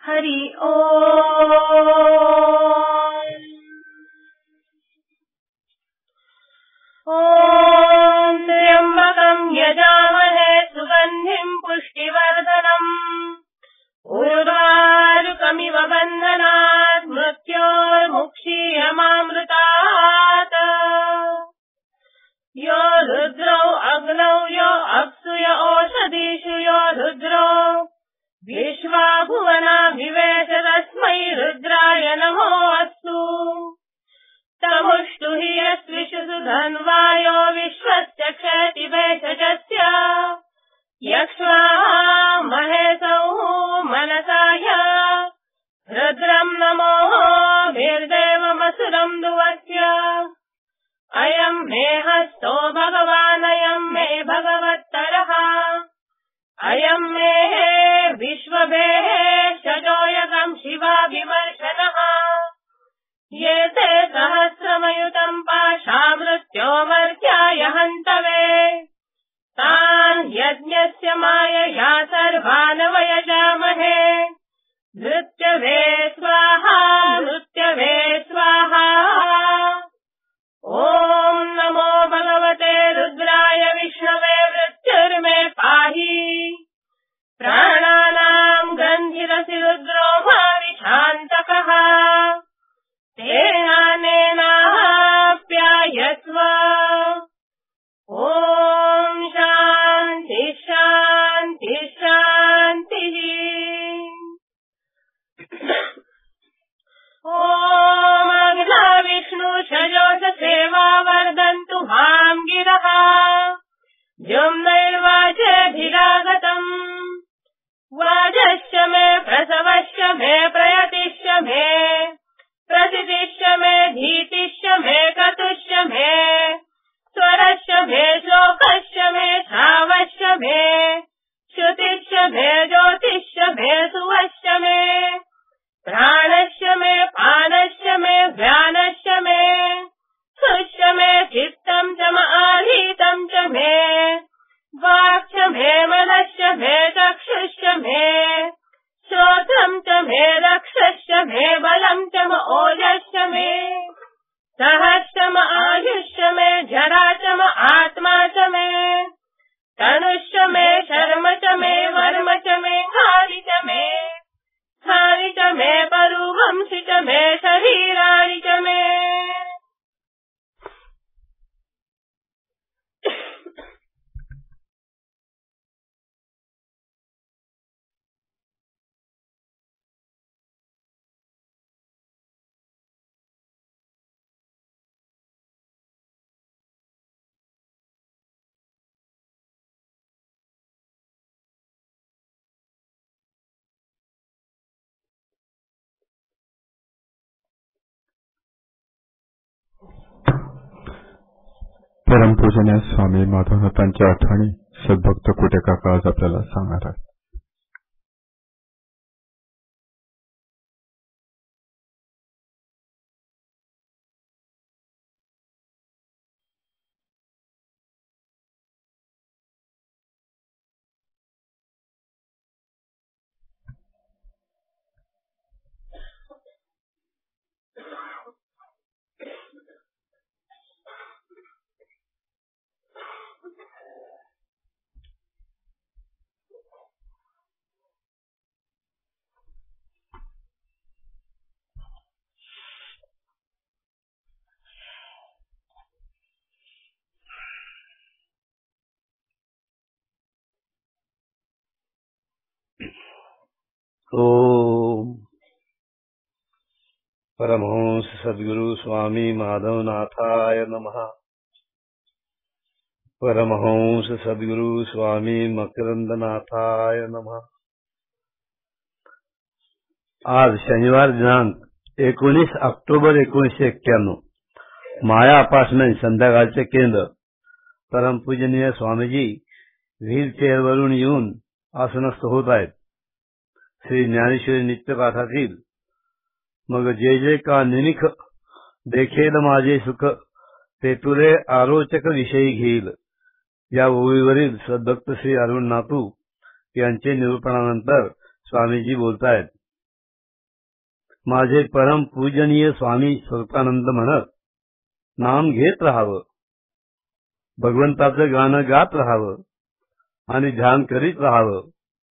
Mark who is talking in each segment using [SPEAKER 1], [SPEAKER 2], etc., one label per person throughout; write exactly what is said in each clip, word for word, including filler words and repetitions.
[SPEAKER 1] हरि ओम। ओम त्र्यंबकं यजामहे सुगंधिं पुष्टिवर्धनम् उर्वारुकमिव बन्धनात् मृत्योर्मुक्षीयमामृतात्। यो रुद्रौ अग्नौ यो अप्सु यो ओषधीषु यो रुद्रो विश्वा भुवना विवेश तस्मै रुद्राय नमो अस्तु। तमुष्टु हि यस्विषु धन्वायो विश्वस्य क्षेति भेषजस्य यक्ष्वाहा महेशौ मनसाय रुद्रं नमो भिर्देवमसुरं दुवस्य। अयं मे हस्तो भगवान् अयं मे भगवत्तरः अयं मे विश्वभेः शजोयगं शिवा विमर्शनः। ये ते सहस्रमयुतं पाशामृत्योमर्त्याय हन्तवे तान् यज्ञस्य मायया सर्वान् वयजामहे। नृत्यवे स्वाहा नृत्यवे स्वाहा। ओम नमो भगवते रुद्राय विष्णवे मृत्युर्मे पाहि। प्राणानां गन्धिरसि रुद्रो भाविशान्तकः तेनानेनाप्यायस्व। ओम शान्ति शान्ति शान्तिः। ओम अग्ना विष्णु शजोष सेवा वर्धन्तु मां गिरः जुम्नैर्वाचेभिरागतम्। वाजश्च मे प्रसवश्च मे प्रयतिश्च मे प्रसिद्धिश्च मे धीतिश्च मे क्रतुश्च मे स्वरश्च मे श्लोकश्च मे श्रावश्च मे श्रुतिश्च मे ज्योतिश्च मे सुवश्च मे प्राणश्च मे पानश्च मे व्यानश्च मे सुश्च मे चित्तं च आहीतं च मे वाक् च मे मनश्च मे चक्षुश्च मे श्रोत्रं च मे रक्षश्च मे बलं च ओजश्च मे सहश्च आयुश्च मे जरा च आत्मा च मे तनुश्च मे शर्म च मे वर्म च मे हानि च मे हानि च मे परुवंशि च मे शरीराणि च मे।
[SPEAKER 2] परम पूजनीय स्वामी माधवनाथांच्या आठवणी सद्भक्त कुटे काका आज आपल्याला सांगणार आहेत.
[SPEAKER 3] ओम परमहंस सद्गुरु स्वामी माधवनाथाय नमः। परमहंस सद्गुरु स्वामी मकरंदनाथाय नमः। आज शनिवार दिनांक एकोणीस ऑक्टोबर एकोणीसशे एक्क्याण्णव माया अपार्टमेंट संध्याकाळचे केंद्र. परमपूजनीय स्वामीजी व्हीलचेअरवरून येऊन आसनस्थ होत आहेत. श्री ज्ञानेश्वरी नित्यपाठातील मग जे जे का निनिख देखेल माझे सुख ते तुरे आरोचक विषयी घेईल या ओळीवरील सद्भक्त श्री अरुण नातू यांचे निरूपणानंतर स्वामीजी बोलतायत. माझे परम पूजनीय स्वामी स्वरूपानंद म्हणत नाम घेत राहावं, भगवंताचं गाणं गात राहावं आणि ध्यान करीत राहावं,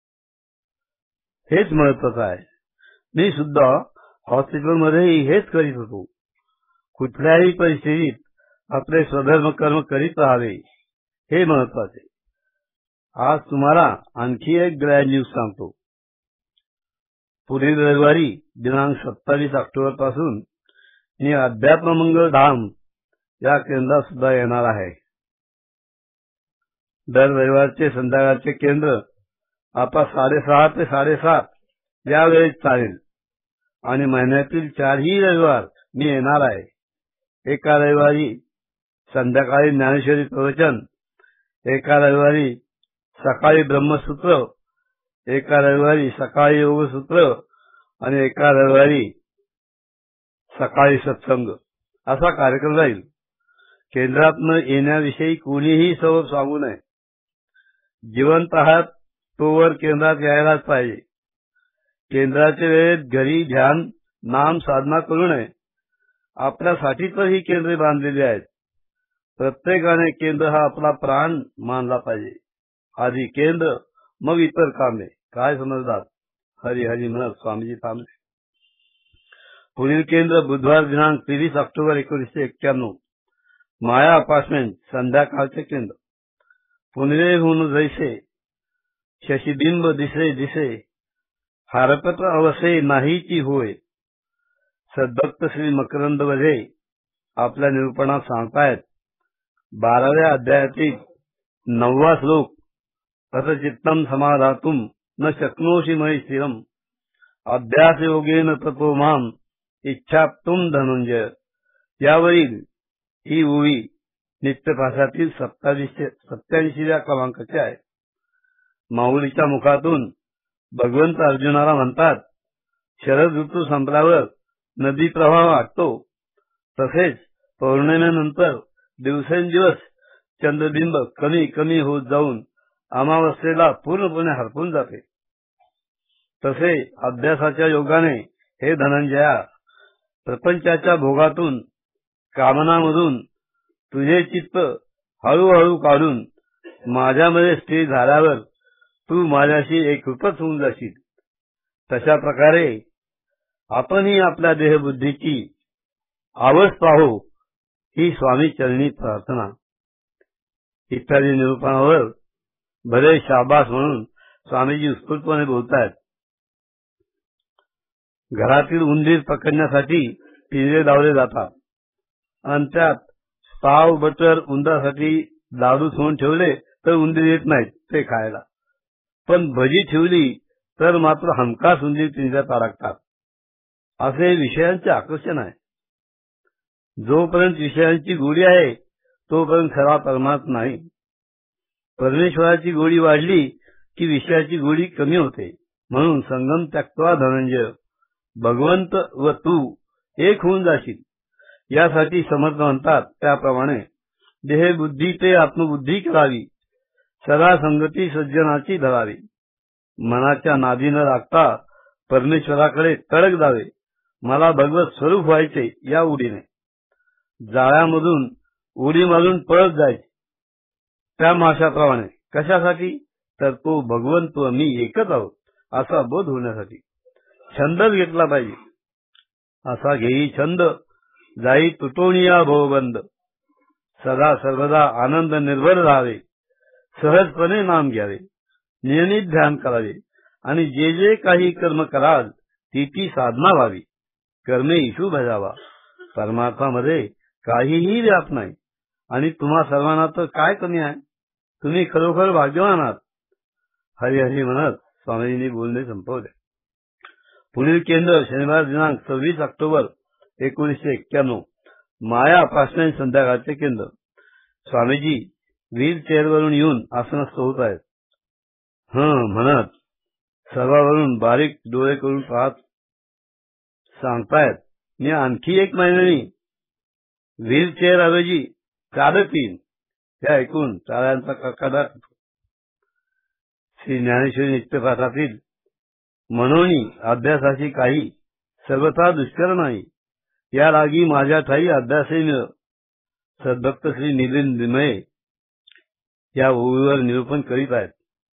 [SPEAKER 3] हेच महत्वाचं आहे. मी सुद्धा हॉस्पिटलमध्येही हेच करीत होतो. कुठल्याही परिस्थितीत आपले स्वधर्म कर्म करीत राहावे हे महत्वाचे. आज तुम्हाला आणखी एक ग्रॅड न्यूज सांगतो. पुढील रविवारी दिनांक सत्तावीस ऑक्टोबर पासून मी अध्यात्ममंगल धाम या केंद्रात सुद्धा येणार आहे. दर रविवारचे संध्याकाळचे केंद्र आता साडेसहा ते साडेसात या वेळेत चालेल आणि महिन्यातील चारही रविवार मी येणार आहे. एका रविवारी संध्याकाळी ज्ञानेश्वरी प्रवचन, एका रविवारी सकाळी ब्रह्मसूत्र, एका रविवारी सकाळी योगसूत्र आणि एका रविवारी सकाळी सत्संग असा कार्यक्रम राहील. केंद्रात येण्याविषयी कोणीही सबब सांगू नये. जिवंत आहात तोवर केंद्रात यायलाच पाहिजे. केंद्राच्या वेळेत घरी ध्यान नाम साधना करू नये. आपल्यासाठी तर ही केंद्रे बांधलेली आहेत. प्रत्येकाने केंद्र हा आपला प्राण मानला पाहिजे. आधी केंद्र मग इतर कामे. काय समजतात? हरी हरी म्हणत स्वामीजी थांबले. पुढील केंद्र बुधवार दिनांक तेवीस ऑक्टोबर एकोणीसशे एक्क्याण्णव माया अपार्टमेंट संध्याकाळचे केंद्र. पुनरेहून जैसे शशिबिंब दिसे दिसे हारपत अवसे नाहीची होय. सद्भक्त श्री मकरंद वधे आपल्या निरूपणात सांगतायत. बाराव्या अध्यायातील नववा श्लोक, तथ चित्तम समाधातुम न शक्नोषि मयि स्थिरम अभ्यास योगेन ततो माम इच्छाप्तुम धनंजय. यावरील ही ओवी नित्यपाठातील सत्तावीसशे सत्याऐंशीव्या क्रमांकाची आहे. माऊलीच्या मुखातून भगवंत अर्जुनाला म्हणतात, शरद ऋतू संपल्यावर नदी प्रवाह वाटतो, तसेच पौर्णिमेनंतर दिवसेंदिवस चंद्रबिंब कमी कमी होत जाऊन अमावस्येला पूर्णपणे हरपून जाते. तसे अभ्यासाच्या योगाने हे धनंजया प्रपंचाच्या भोगातून कामनामधून तुझे चित्त हळूहळू काढून माझ्यामध्ये स्थिर झाल्यावर तू माझ्याशी एकरूपच होऊन जाशील. तशा प्रकारे आपणही आपल्या देहबुद्धीची अवस्था हो ही स्वामी चरणी प्रार्थना. इत्यादी निरूपणावर भले शाबास म्हणून स्वामीजी उत्स्फूर्तपणे बोलतायत. घरातील उंदीर पकडण्यासाठी पिंजरे लावले जातात आणि त्यात पाव बटर उंदरासाठी लाडू ठेवून ठेवले तर उंदीर येत नाहीत ते खायला. पण भजी ठेवली तर मात्र हमखास उंदीर पिंजऱ्यात अडकतात. असे विषयांचे आकर्षण आहे. जोपर्यंत विषयांची गोडी आहे तोपर्यंत खरा परमार्थ नाही. परमेश्वराची गोडी वाढली की विषयाची गोडी कमी होते. म्हणून संगम त्यक्त्वा धनंजय, भगवंत व तू एक होऊन जाशील. यासाठी समर्थ म्हणतात त्याप्रमाणे देहबुद्धी ते आत्मबुद्धी करावी, सदा संगती सज्जनाची धरावी. मनाच्या नादी न लागता परमेश्वराकडे तडक जावे. मला भगवत स्वरूप व्हायचे या उडीने जाळ्यामधून उडी मारून पळत जायचे त्या माशाप्रमाणे. कशासाठी? तर तो भगवंत व मी एकच आहोत असा बोध होण्यासाठी. छंदच घेतला पाहिजे. असा घेई छंद जाई तुटोनिया भवबंद. सदा सर्वदा आनंद निर्भर राहावे. सहजपणे नाम घ्यावे. नियमित ध्यान करावे आणि जे जे काही कर्म कराल ती ती साधना व्हावी. कर्मे ईशू भजावा. परमार्थामध्ये काहीही व्याप नाही आणि तुम्हा सर्वांना तर काय कमी आहे. तुम्ही खरोखर भाग्यवान आहात. हरिहरी म्हणत स्वामीजींनी बोलणे संपवले. पुढील केंद्र शनिवार दिनांक सव्वीस ऑक्टोबर एकोणीसशे एक्क्याण्णव माया अपार्टमेंट संध्याकाळचे केंद्र. स्वामीजी व्हील चेअरवरून येऊन आसनस्थ होत आहेत. हं म्हणत सर्वावरून बारीक डोळे करून पाहत सांगतायत, मी आणखी एक महिन्यानी व्हील चेअर ऐवजी चालत येईन. हे ऐकून टाळ्यांचा कडकडाट. श्री ज्ञानेश्वरी नित्यपाठातील मनोनी अभ्यासाची काही सर्वथा दुष्कर नाही. या लागी माझ्या ठाई अभ्यासे मिळ. सद्भक्त श्री निलिंदमय या ओवीवर निरूपण करीत आहेत.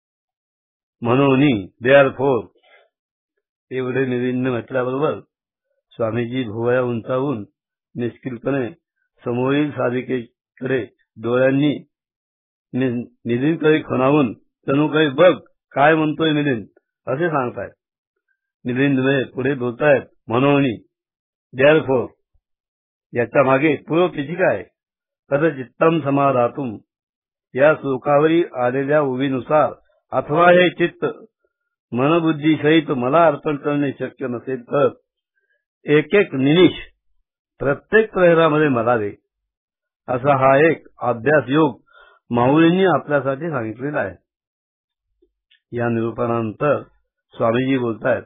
[SPEAKER 3] म्हणून देअर फोर एवढे निलिंद म्हटल्याबरोबर स्वामीजी भुवया उंचावून निष्किलपणे समोरील साधिकेकडे डोळ्यांनी निलिंदकडे खुणावून जणू काही बघ काय म्हणतोय मिलिंद असे सांगतायत. मिलिंदमय पुढे बोलतायत. म्हणून देअर फोर याच्या मागे पूर्व पिछिका आहे. तद चित्तम समाधातुम या श्लोकावरी आलेल्या ओवीनुसार अथवा हे चित्त मनबुद्धी सहित मला अर्पण करणे शक्य नसेल तर एक एक निमिष प्रत्येक प्रहरामध्ये मला दे. असा हा एक अभ्यास योग माऊलींनी आपल्यासाठी सांगितलेला आहे. या निरूपणानंतर स्वामीजी बोलतायत.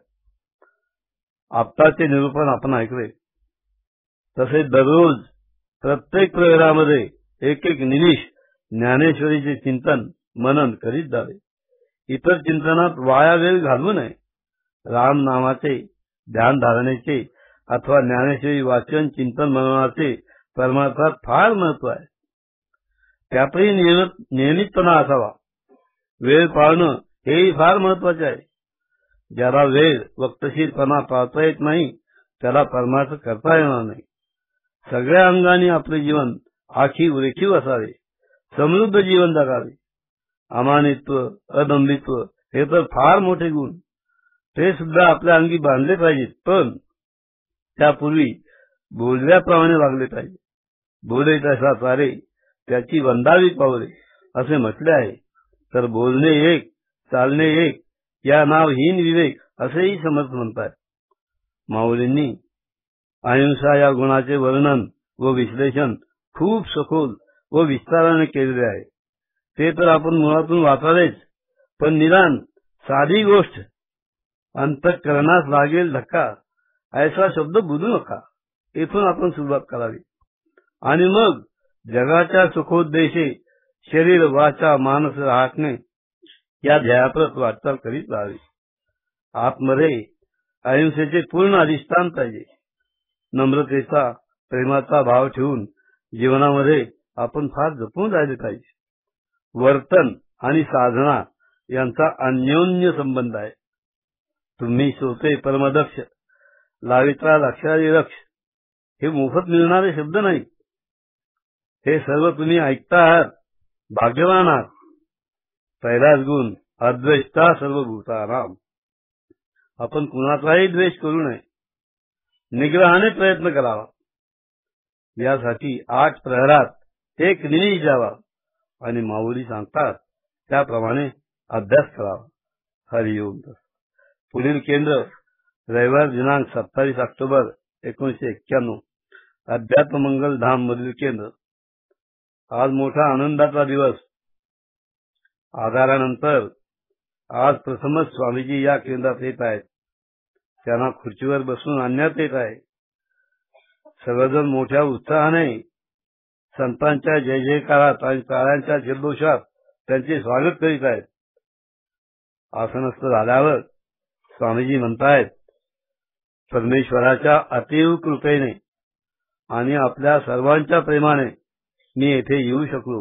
[SPEAKER 3] आत्ताचे निरूपण आपण ऐकले तसे दररोज प्रत्येक प्रहरामध्ये एक एक निमिष ज्ञानेश्वरीचे चिंतन मनन करीत जावे. इतर चिंतनात वाया वेळ घालवू नये. राम नामाचे ध्यान धारणेचे अथवा ज्ञानेश्वरी वाचन चिंतन मननाचे परमार्थात फार महत्व आहे. त्यातही नियमितपणा असावा. वेळ पाळणं हेही फार महत्वाचे आहे. ज्याला वेळ वक्तशीरपणा पाळता येत नाही त्याला परमार्थ करता येणार नाही. सगळ्या अंगाने आपले जीवन आखीव रेखीव असावे. समृद्ध जीवन जगावे. अमानित्व अदंभित्व हे तर फार मोठे गुण. ते सुद्धा आपल्या अंगी बांधले पाहिजेत. पण त्यापूर्वी बोलल्याप्रमाणे वागले पाहिजे. बोले तसा चाले त्याची वंदावी पावले असे म्हटले आहे. तर बोलणे एक चालणे एक या नावहीन विवेक असेही समर्थ म्हणतात. माऊलींनी अहिंसा या गुणाचे वर्णन व विश्लेषण खूप सखोल व विस्ताराने केलेले आहे. ते तर आपण मुळातून वाचावेच. पण निदान साधी गोष्ट अंतःकरणास लागेल धक्का ऐसा शब्द बोलू नका. येथून आपण सुरुवात करावी आणि मग जगाच्या सुखोद्देशे शरीर वाचा मानस राखणे या ध्येयाप्रत वाटचाल करीत राहावी. आतमध्ये अहिंसेचे पूर्ण अधिष्ठान पाहिजे. नम्रतेचा प्रेमाचा भाव ठेवून जीवनामध्ये आपण फार जपून राहिले पाहिजे. वर्तन आणि साधना यांचा अन्योन्य संबंध आहे. तुम्ही श्रोते परमदक्ष लाविता लक्षारी लक्ष हे मोफत मिळणारे शब्द नाही. हे सर्व तुम्ही ऐकता आहात. भाग्यवान आहात. पहिलाच गुण अद्वेष्टा सर्वभूतानाम. आपण कुणाचाही द्वेष करू नये. निग्रहाने प्रयत्न करावा. यासाठी आठ प्रहरात एक निमिष द्यावा आणि माऊली सांगतात त्याप्रमाणे अभ्यास करावा. हरिओम. पुढील केंद्र रविवार दिनांक सत्तावीस ऑक्टोबर एकोणीशे एक्क्याण्णव अध्यात्म मंगल धाम मधील केंद्र. आज मोठा आनंदाचा दिवस. आधारानंतर आज प्रथमच स्वामीजी या केंद्रात येत आहेत. त्यांना खुर्चीवर बसून आणण्यात येत आहे. सर्वजण मोठ्या उत्साहाने संतांच्या जय जयकारात आणि टाळ्यांच्या जल्लोषात त्यांचे स्वागत करीत आहेत. आसनस्थ झाल्यावर स्वामीजी म्हणतायत, परमेश्वराच्या अतीव कृपेने आणि आपल्या सर्वांच्या प्रेमाने मी येथे येऊ शकलो.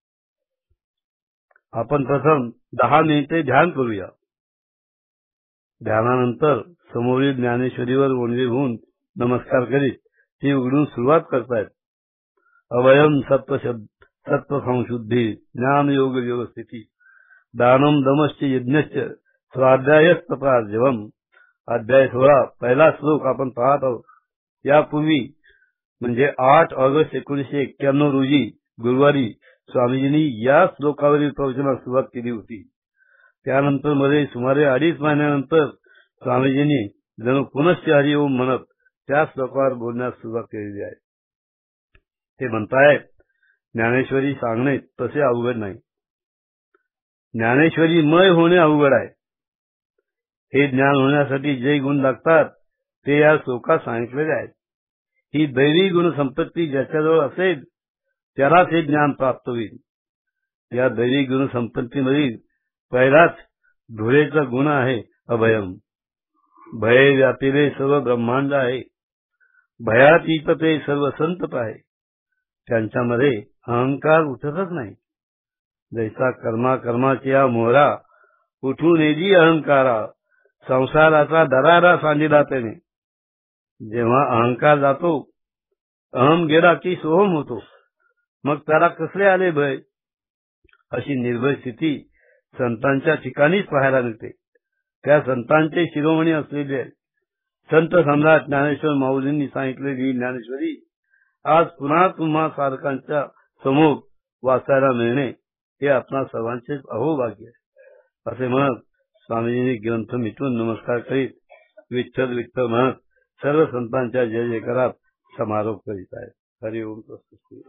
[SPEAKER 3] आपण प्रथम दहा मिनिटे ध्यान करूया. ध्यानानंतर समोरील ज्ञानेश्वरीवर ओंडे होऊन नमस्कार करीत ती उघडून सुरुवात करतायत. अवयम सत्व सत्व संशुद्धी ज्ञान योग व्यवस्थिती दानम दमश्च यज्ञश्च स्वाध्यायस्तपार्जवम. अध्याय सोळा पहिला श्लोक आपण पाहत आहोत. यापूर्वी म्हणजे आठ ऑगस्ट एकोणीशे एक्क्याण्णव रोजी गुरुवारी स्वामीजींनी या श्लोकावरील प्रवचनास सुरुवात केली होती. त्यानंतर मध्ये सुमारे अडीच महिन्यानंतर स्वामीजींनी जणू पुनश्च हरिओम म्हणत त्या श्लोकावर बोलण्यास सुरुवात केलेली आहे. ते म्हणतायत, ज्ञानेश्वरी सांगणे तसे अवघड नाही. ज्ञानेश्वरी मय होणे अवघड आहे. हे ज्ञान होण्यासाठी जे गुण लागतात ते या श्लोकात सांगितलेले आहेत. ही दैवी गुण संपत्ती ज्याच्याजवळ असेल त्यालाच हे ज्ञान प्राप्त होईल. या दैवी गुण संपत्तीमधील पहिलाच धुळेचा गुण आहे अभयम. भय व्यापिले सर्व ब्रह्मांड आहे, भयातीत ते सर्व संत आहे. त्यांच्यामध्ये अहंकार उठतच नाही. जैसा कर्मा कर्माची या मोहरा, उठून येजी अहंकारा, संसाराचा दरारा सांडिला त्याने. जेव्हा अहंकार जातो, अहम गेला की सोहम होतो, मग त्याला कसले आले भय. अशी निर्भय स्थिती संतांच्या ठिकाणीच पाहायला मिळते. त्या संतांचे शिरोमणी असलेले संत सम्राट ज्ञानेश्वर माऊलींनी सांगितलेली ज्ञानेश्वरी आज पुन्हा तुम्हा सारखांच्या समोर वाचायला मिळणे हे आपणा सर्वांचेच अहोभाग्य आहे. असे म्हणत स्वामीजींनी ग्रंथ मिटून नमस्कार करीत विठ्ठल विठ्ठल म्हणत सर्व संतांच्या जय जयकारात समारोप करीत आहेत. हरि ओम तत्सत.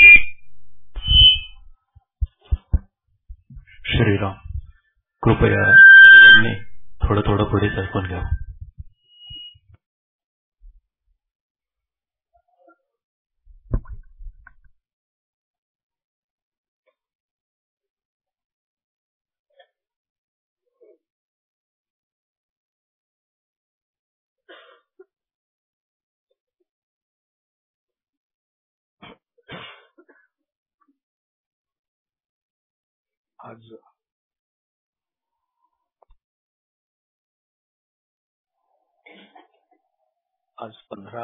[SPEAKER 2] श्रीराम. कृपया सर्वांनी थोडं थोडं पुढे सरकून घ्या.
[SPEAKER 4] आज आज पंधरा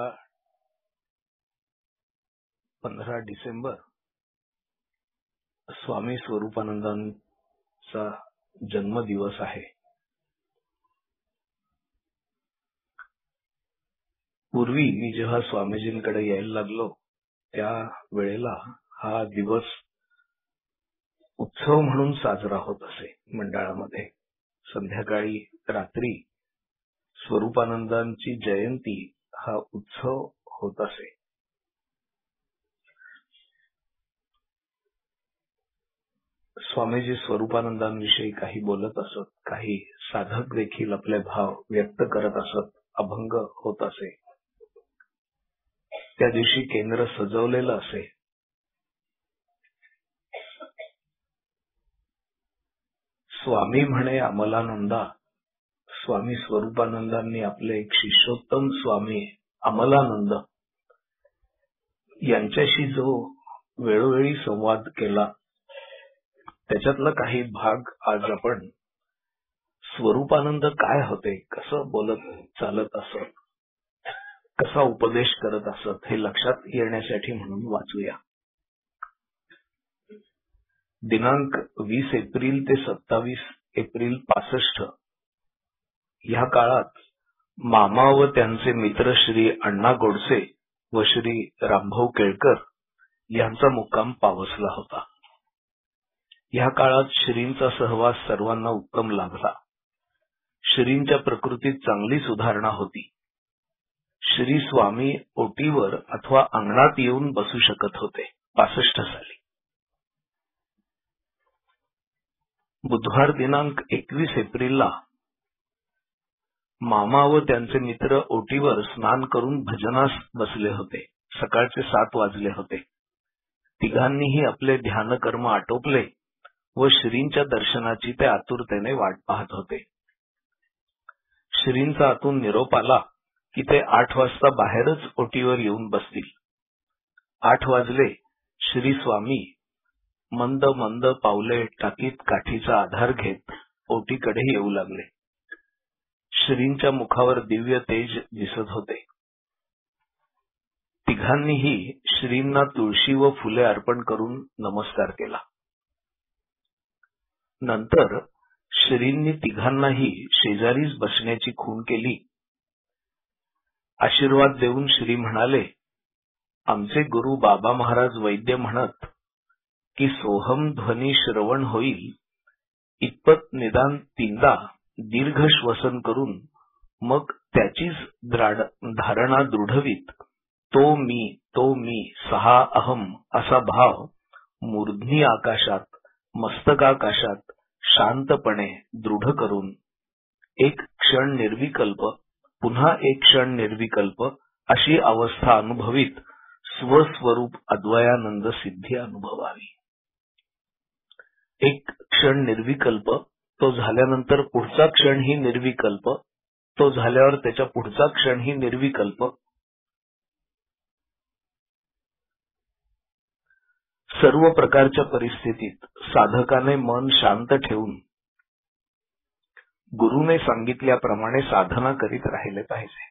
[SPEAKER 4] पंधरा डिसेंबर स्वामी स्वरूपानंदांचा जन्मदिवस आहे. पूर्वी मी जेव्हा स्वामीजींकडे यायला लागलो त्या वेळेला हा दिवस उत्सव म्हणून साजरा होत असे. मंडळामध्ये संध्याकाळी रात्री स्वरूपानंदांची जयंती हा उत्सव होत असे. स्वामीजी स्वरूपानंदांविषयी काही बोलत असत, काही साधक देखील आपले भाव व्यक्त करत असत, अभंग होत असे. त्या दिवशी केंद्र सजवलेलं असे. स्वामी म्हणे अमलानंदा, स्वामी स्वरूपानंदांनी आपले एक शिष्योत्तम स्वामी अमलानंद यांच्याशी जो वेळोवेळी संवाद केला त्याच्यातला काही भाग आज आपण स्वरूपानंद काय होते, कसं बोलत चालत असत, कसा उपदेश करत असत हे लक्षात येण्यासाठी म्हणून वाचूया. दिनांक वीस एप्रिल ते सत्तावीस एप्रिल पासष्ट या काळात मामा व त्यांचे मित्र श्री अण्णा गोडसे व श्री रामभाऊ केळकर यांचा मुक्काम पावसला होता. या काळात श्रींचा सहवास सर्वांना उत्तम लाभला. श्रींच्या प्रकृतीत चांगली सुधारणा होती. श्री स्वामी ओटीवर अथवा अंगणात येऊन बसू शकत होते. पासष्ट साली बुधवार दिनांक एकवीस एप्रिलला मामा व त्यांचे मित्र ओटीवर स्नान करून भजनास बसले होते. सकाळचे सात वाजले होते. तिघांनीही आपले ध्यानकर्म आटोपले व श्रींच्या दर्शनाची ते आतुरतेने वाट पाहत होते. श्रींचा आतून निरोप आला की ते आठ वाजता बाहेरच ओटीवर येऊन बसतील. आठ वाजले. श्री स्वामी मंद मंद पावले टाकीत काठीचा आधार घेत ओटीकडे येऊ लागले. श्रींच्या मुखावर दिव्य तेज दिसत होते. तिघांनीही श्रींना तुळशी व फुले अर्पण करून नमस्कार केला. नंतर श्रींनी तिघांनाही शेजारीच बसण्याची खूण केली. आशीर्वाद देऊन श्री म्हणाले, आमचे गुरु बाबा महाराज वैद्य म्हणत की सोहम ध्वनी श्रवण होईल इतपत निदान तीनदा दीर्घ श्वसन करून मग त्याचीच धारणा दृढवीत तो मी तो मी सहा अहम असा भाव मूर्ध्नी आकाशात मस्तकाकाशात शांतपणे दृढ करून एक क्षण निर्विकल्प पुन्हा एक क्षण निर्विकल्प अशी अवस्था अनुभवीत स्वस्वरूप अद्वयानंद सिद्धी अनुभवावी. एक क्षण निर्विकल्प, तो झाल्यानंतर पुढचा क्षण ही निर्विकल्प तो झाल्यावर त्याच्या पुढचा क्षणही निर्विकल्प. सर्व प्रकारच्या परिस्थितीत साधकाने मन शांत ठेवून गुरुने सांगितल्याप्रमाणे साधना करीत राहिले पाहिजे.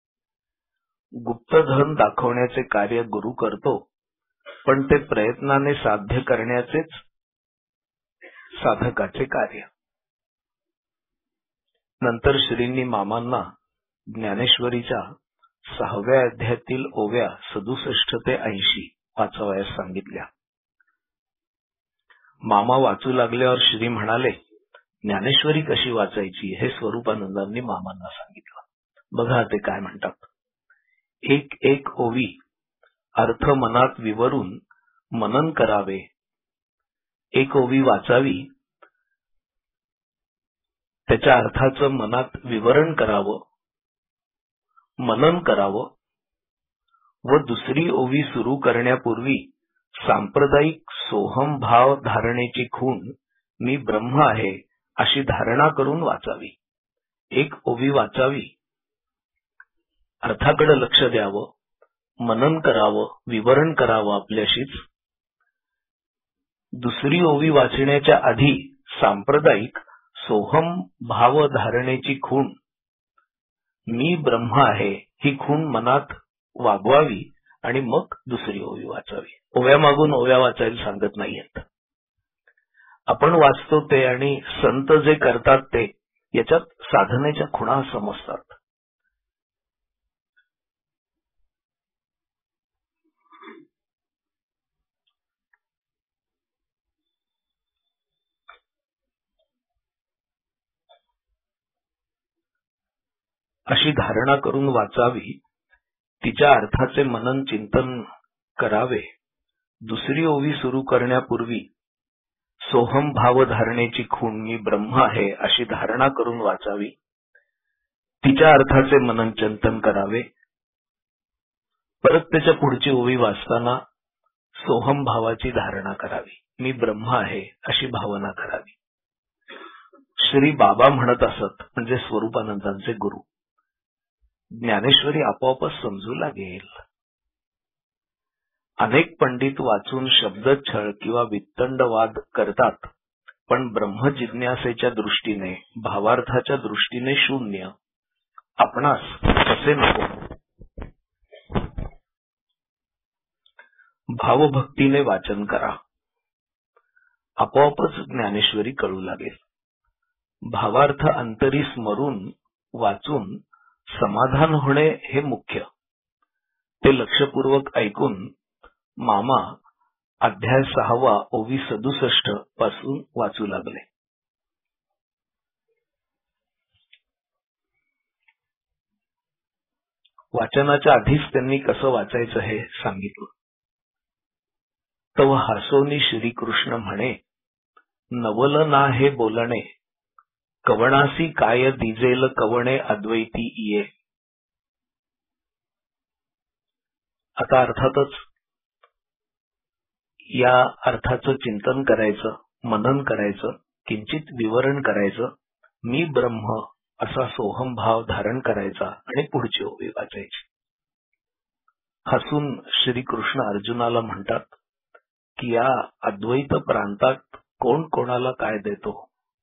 [SPEAKER 4] गुप्तधन दाखवण्याचे कार्य गुरु करतो, पण ते प्रयत्नाने साध्य करण्याचेच साधकाचे कार्य. नंतर श्रींनी मामांना ज्ञानेश्वरीच्या सहाव्या अध्यायातील ओव्या सदुसष्ट ते ऐंशी वाचावयास सांगितल्या. मामा वाचू लागल्यावर श्री म्हणाले, ज्ञानेश्वरी कशी वाचायची हे स्वरूपानंदांनी मामांना सांगितलं. बघा ते काय म्हणतात. एक एक ओवी अर्थ मनात विवरून मनन करावे. एक ओवी वाचावी, त्याच्या अर्थाचं मनात विवरण करावं, मनन करावं व दुसरी ओवी सुरू करण्यापूर्वी सांप्रदायिक सोहम भाव धारणेची खूण मी ब्रह्म आहे अशी धारणा करून वाचावी. एक ओवी वाचावी, अर्थाकडे लक्ष द्यावं, मनन करावं, विवरण करावं आपल्याशीच. दुसरी ओवी वाचण्याच्या आधी सांप्रदायिक सोहम भाव धारणेची खूण मी ब्रह्म आहे ही खूण मनात वागवावी आणि मग दुसरी ओवी वाचावी. ओव्या मागून ओव्या वाचायला सांगत नाहीयेत. आपण वाचतो ते आणि संत जे करतात ते याच्यात साधनेच्या खुणा समजतात. अशी धारणा करून वाचावी, तिच्या अर्थाचे मनन चिंतन करावे. दुसरी ओवी सुरू करण्यापूर्वी सोहम भाव धारणेची खूण मी ब्रह्म आहे अशी धारणा करून वाचावी. तिच्या अर्थाचे मनन चिंतन करावे. परत त्याच्या पुढची ओवी वाचताना सोहम भावाची धारणा करावी. मी ब्रह्म आहे अशी भावना करावी. श्री बाबा म्हणत असत, म्हणजे स्वरूपानंदांचे गुरु, ज्ञानेश्वरी आपोआपच समजू लागेल. अनेक पंडित वाचून शब्दछळ किंवा वित्तंडवाद करतात, पण ब्रह्मजिज्ञासेच्या दृष्टीने, भावार्थाच्या दृष्टीने शून्य. आपणास तसे नको. भावभक्तीने वाचन करा, आपोआपच ज्ञानेश्वरी कळू लागेल. भावार्थ अंतरी स्मरून वाचून समाधान होणे हे मुख्य. ते लक्षपूर्वक ऐकून मामा अध्याय सहावा ओवी सदुसष्ट पासून वाचू लागले. वाचनाच्या आधीच त्यांनी कसं वाचायचं हे सांगितलं. तव हासोनी श्रीकृष्ण म्हणे, नवल ना हे बोलणे, कवणासी काय दिजेल कवणे अद्वैती ये. आता अर्थातच या अर्थाचं चिंतन करायचं, मनन करायचं, किंचित विवरण करायचं, मी ब्रह्म असा सोहम भाव धारण करायचा आणि पुढची ओवी वाचायची. हसून श्रीकृष्ण अर्जुनाला म्हणतात की या अद्वैत प्रांतात कोण कोणाला काय देतो.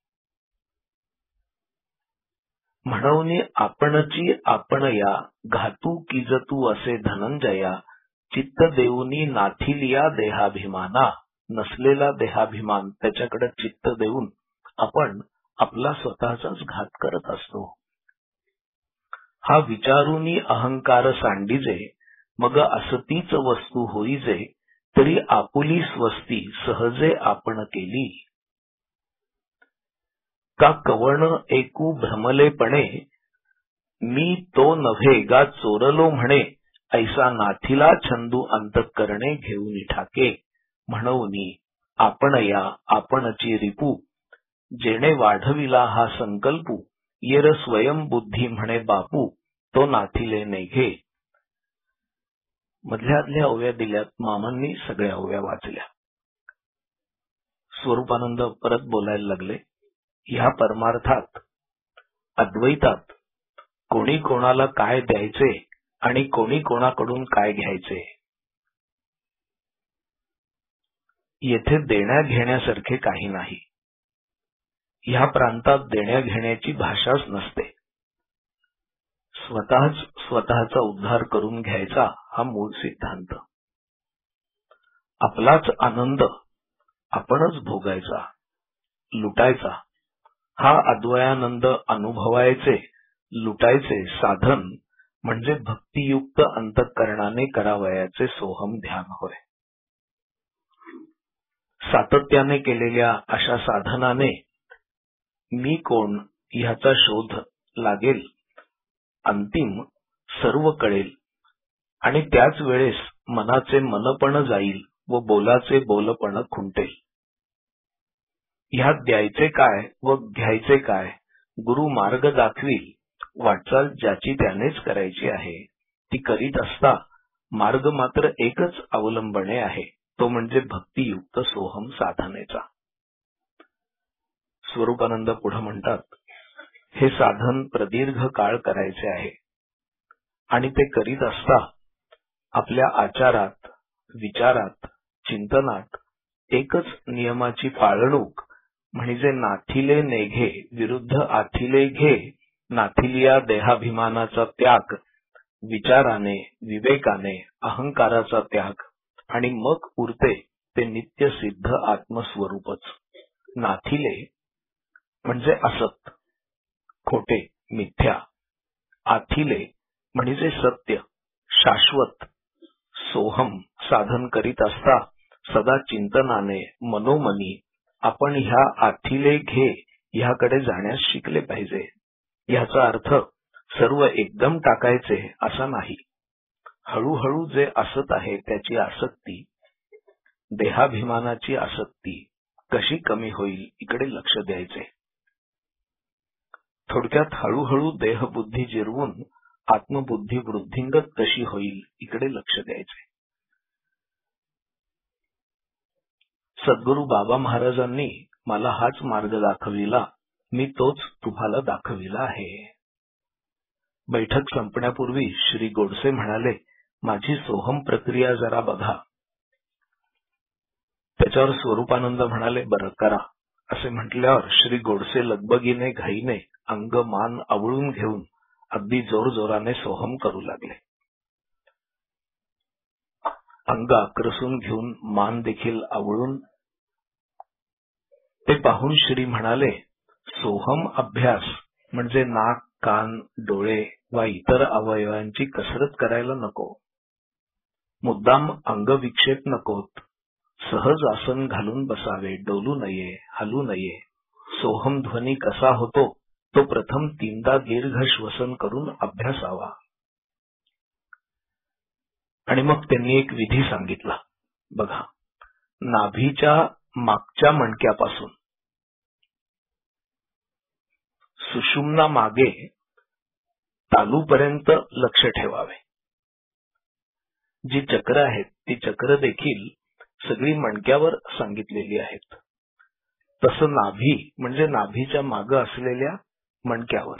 [SPEAKER 4] म्हणून आपणची आपण या घातू किजतू असे धनंजया, चित्त देऊनी नाथिलिया देहाभिमाना. नसलेला देहाभिमान त्याच्याकडे चित्त देऊन आपण आपला स्वतःचाच घात करत असतो. हा विचारूनी अहंकार सांडिजे, मग असतीच वस्तू होईजे, तरी आपुली स्वस्ती सहजे आपण केली. का कवण एकू भ्रमलेपणे, मी तो नव्हे गा चोरलो म्हणे, ऐसा नाथिला छंदू अंतःकरणे घेऊन ठाके. म्हणून आपण या आपणची रिपू, जेणे वाढविला हा संकल्पू, येर स्वयंबुद्धी म्हणे बापू, तो नाथिले नेघे. मधल्या आदल्या ओव्या दिल्यात, मामांनी सगळ्या ओव्या वाचल्या. स्वरूपानंद परत बोलायला लागले. ह्या परमार्थात, अद्वैतात कोणी कोणाला काय द्यायचे आणि कोणी कोणाकडून काय घ्यायचे. येथे देण्या घेण्यासारखे काही नाही. ह्या प्रांतात देण्या घेण्याची भाषाच नसते. स्वतःच स्वतःचा उद्धार करून घ्यायचा हा मूळ सिद्धांत. आपलाच आनंद आपणच भोगायचा, लुटायचा. हा अद्वयानंद अनुभवायचे, लुटायचे साधन म्हणजे भक्तियुक्त अंतःकरणाने करावयाचे सोहम ध्यान होय. सातत्याने केलेल्या अशा साधनाने मी कोण ह्याचा शोध लागेल, अंतिम सर्व कळेल आणि त्याच वेळेस मनाचे मनपण जाईल व बोलाचे बोलपण खुंटेल. ह्यात द्यायचे काय व घ्यायचे काय गुरु मार्ग दाखवील. वाटचाल ज्याची त्यानेच करायची आहे ती करीत असता मार्ग मात्र एकच अवलंबणे आहे, तो म्हणजे भक्तियुक्त सोहम साधनेचा. स्वरूपानंद पुढे म्हणतात, हे साधन प्रदीर्घ काळ करायचे आहे आणि ते करीत असता आपल्या आचारात, विचारात, चिंतनात एकच नियमाची पाळणूक म्हणजे नाथिले नेघे विरुद्ध आथिले घे, नाथिलिया देहाभिमानाचा त्याग, विचाराने, विवेकाने अहंकाराचा त्याग आणि मग उरते ते नित्य सिद्ध आत्मस्वरूपच. नाथिले म्हणजे असत, खोटे, मिथ्या. आथिले म्हणजे सत्य, शाश्वत. सोहम साधन करीत असता सदा चिंतनाने, मनोमनी आपण ह्या आथिले घे ह्याकडे जाण्यास शिकले पाहिजे. ह्याचा अर्थ सर्व एकदम टाकायचे असा नाही. हळूहळू जे असत आहे त्याची आसक्ती, देहाभिमानाची आसक्ती कशी कमी होईल इकडे लक्ष द्यायचे. थोडक्यात हळूहळू देहबुद्धी जिरवून आत्मबुद्धी वृद्धिंगत कशी होईल इकडे लक्ष द्यायचे. सद्गुरू बाबा महाराजांनी मला हाच मार्ग दाखविला, मी तोच तुम्हाला दाखविला आहे. बैठक संपण्यापूर्वी श्री गोडसे म्हणाले, माझी सोहम प्रक्रिया जरा बघा. त्याच्यावर स्वरूपानंद म्हणाले, बरं करा. असे म्हटल्यावर श्री गोडसे लगबगीने घाईने अंग मान आवळून घेऊन अगदी जोरजोराने सोहम करू लागले. अंग आक्रसून घेऊन मान देखील आवळून. ते पाहून श्री म्हणाले, सोहम अभ्यास म्हणजे नाक, कान, डोळे वा इतर अवयवांची कसरत करायला नको. मुद्दाम अंग विक्षेप नकोत. सहज आसन घालून बसावे, डोलू नये, हलू नये. सोहम ध्वनी कसा होतो तो प्रथम तीनदा दीर्घ श्वसन करून अभ्यासावा. आणि मग त्यांनी एक विधी सांगितला. बघा, नाभीच्या मागच्या मणक्यापासून सुषुम्ना मागे तालूपर्यंत लक्ष ठेवावे. जी चक्र आहेत ती चक्र देखील सगळी मणक्यावर सांगितलेली आहेत. तसं नाभी म्हणजे नाभीच्या मागे असलेल्या मणक्यावर.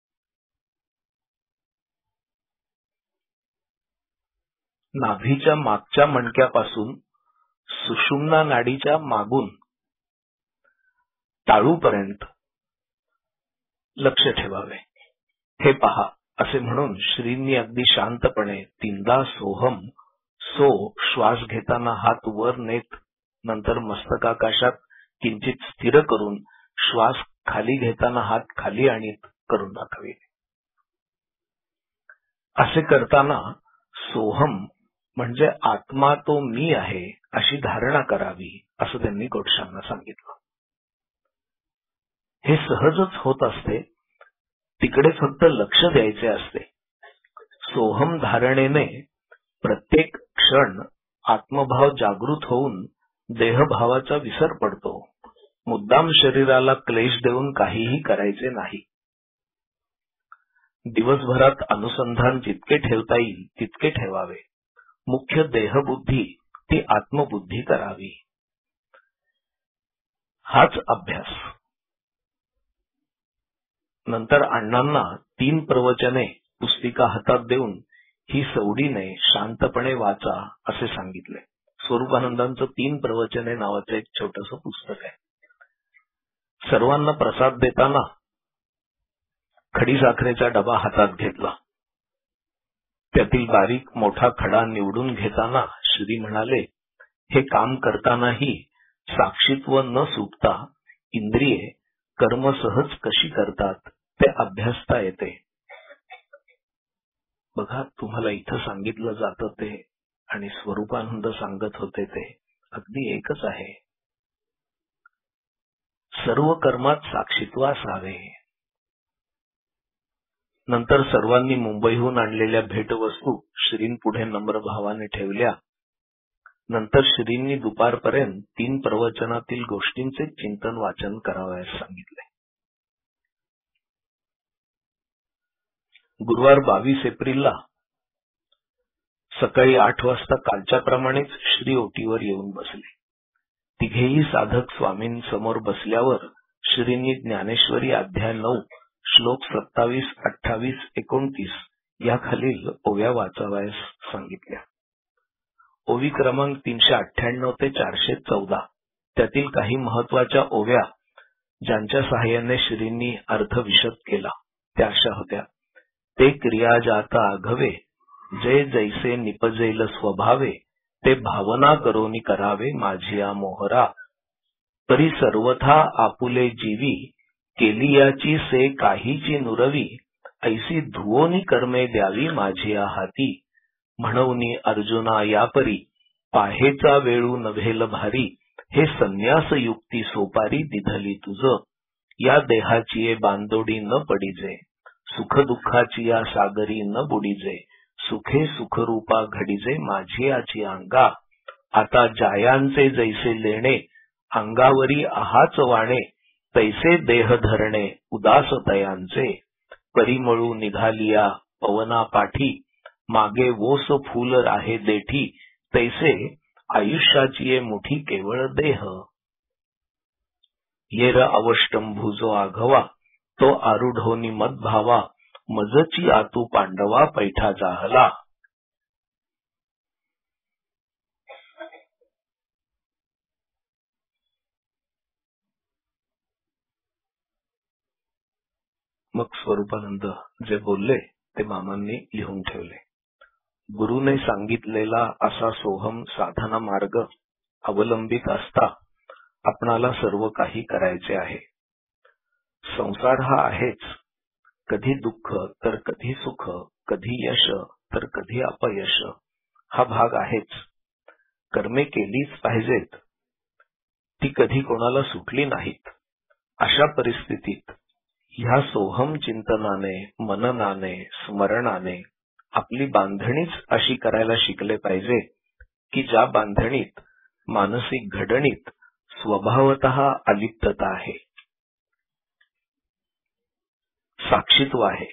[SPEAKER 4] नाभीच्या मागच्या मणक्यापासून सुषुम्ना नाडीच्या मागून ताळूपर्यंत लक्ष ठेवावे. हे पहा असे म्हणून श्रींनी अगदी शांतपणे तीनदा सोहम सो श्वास घेताना हात वर नेत नंतर मस्तकाकाशात किंचित स्थिर करून श्वास खाली घेताना हात खाली आणीत करून दाखवे. असे करताना सोहम म्हणजे आत्मा तो मी आहे अशी धारणा करावी असं त्यांनी गोडशांना सांगितलं. हे सहजच होत असते, तिकडे फक्त लक्ष द्यायचे असते. सोहम धारणेने प्रत्येक क्षण आत्मभाव जागृत होऊन देहभावाचा विसर पडतो. मुद्दाम शरीराला क्लेश देऊन काहीही करायचे नाही. दिवसभरात अनुसंधान जितके ठेवता येईल तितके ठेवावे. मुख्य देहबुद्धी ती आत्मबुद्धी करावी. हाच अभ्यास. नंतर अण्णांना तीन प्रवचने पुस्तिका हातात देऊन ही सवडीने शांतपणे वाचा असे सांगितले. स्वरूपानंदांचं तीन प्रवचने नावाचं एक छोटंसं पुस्तक आहे. सर्वांना प्रसाद देताना खडीसाखरेचा डबा हातात घेतला. त्यातील बारीक मोठा खडा निवडून घेताना श्री म्हणाले, हे काम करतानाही साक्षीत्व न सुटता इंद्रिये कर्म सहज कशी करतात ते अभ्यासता येते. बघा, तुम्हाला इथं सांगितलं जातं ते आणि स्वरूपानंद सांगत होते ते अगदी एकच आहे. सर्व कर्मात साक्षीत्व असावे. नंतर सर्वांनी मुंबईहून आणलेल्या भेटवस्तू श्रींपुढे नम्र भावाने ठेवल्या. नंतर श्रींनी दुपारपर्यंत तीन प्रवचनातील गोष्टींचे चिंतन वाचन करावयास सांगितले. गुरुवार बावीस एप्रिलला सकाळी आठ वाजता कालच्या प्रमाणेच श्री ओटीवर येऊन बसले. तिघेही साधक स्वामींसमोर बसल्यावर श्रींनी ज्ञानेश्वरी अध्याय नऊ श्लोक सत्तावीस अठ्ठावीस एकोणतीस या खालील ओव्या वाचावयास सांगितल्या. ओवी क्रमांक तीनशे अठ्ठ्याण्णव ते चारशे चौदा त्यातील काही महत्वाच्या ओव्या ज्यांच्या सहाय्याने श्रींनी अर्थ विशद केला त्या अशा होत्या. ते क्रिया जाता आघवे, जे जैसे निपजेल स्वभावे, ते भावना करोनी करावे माझिया मोहरा. तरी सर्वथा आपुले जीवी, केली याची से काहीची नुरवी, ऐसी धुवोनी कर्मे द्यावी माझिया हाती. म्हणूनी अर्जुना यापरी, पाहेचा वेळू नव्हेल भारी, हे संन्यास युक्ती सोपारी दिधली तुझ. या देहाची ये बांधोडी न पडिजे, सुख दुःखाची या सागरी न बुडीजे, सुखे सुखरूपा घडीजे माझी आची अंगा. आता जायांचे जैसे लेणे, अंगावरी आहाच वाणे, तैसे देह धरणे उदास तयांचे. परिमळू निघालिया पवना पाठी, मागे वोस फूल राहे देठी, तैसे आयुष्याची ये मुठी केवळ देह. येर अवष्टंभू जो आघवा, तो आरूढोनी मदभावा, मजची आतू पांडवा पैठा जाहला. मग स्वरूपानंद जे बोलले ते मामांनी लिहून ठेवले. गुरुने सांगितलेला असा सोहम साधना मार्ग अवलंबित असता आपणाला सर्व काही करायचे आहे. संसार हा आहेच. कधी दुःख तर कधी सुख, कधी यश तर कधी अपयश हा भाग आहेच. कर्मे केलीच पाहिजेत, ती कधी कोणाला सुटली नाहीत. अशा परिस्थितीत ह्या सोहम चिंतनाने, मननाने, स्मरणाने आपली बांधणीच अशी करायला शिकले पाहिजे की ज्या बांधणीत मानसिक घडणीत स्वभावतः अलिप्तता आहे, साक्षीत्व आहे,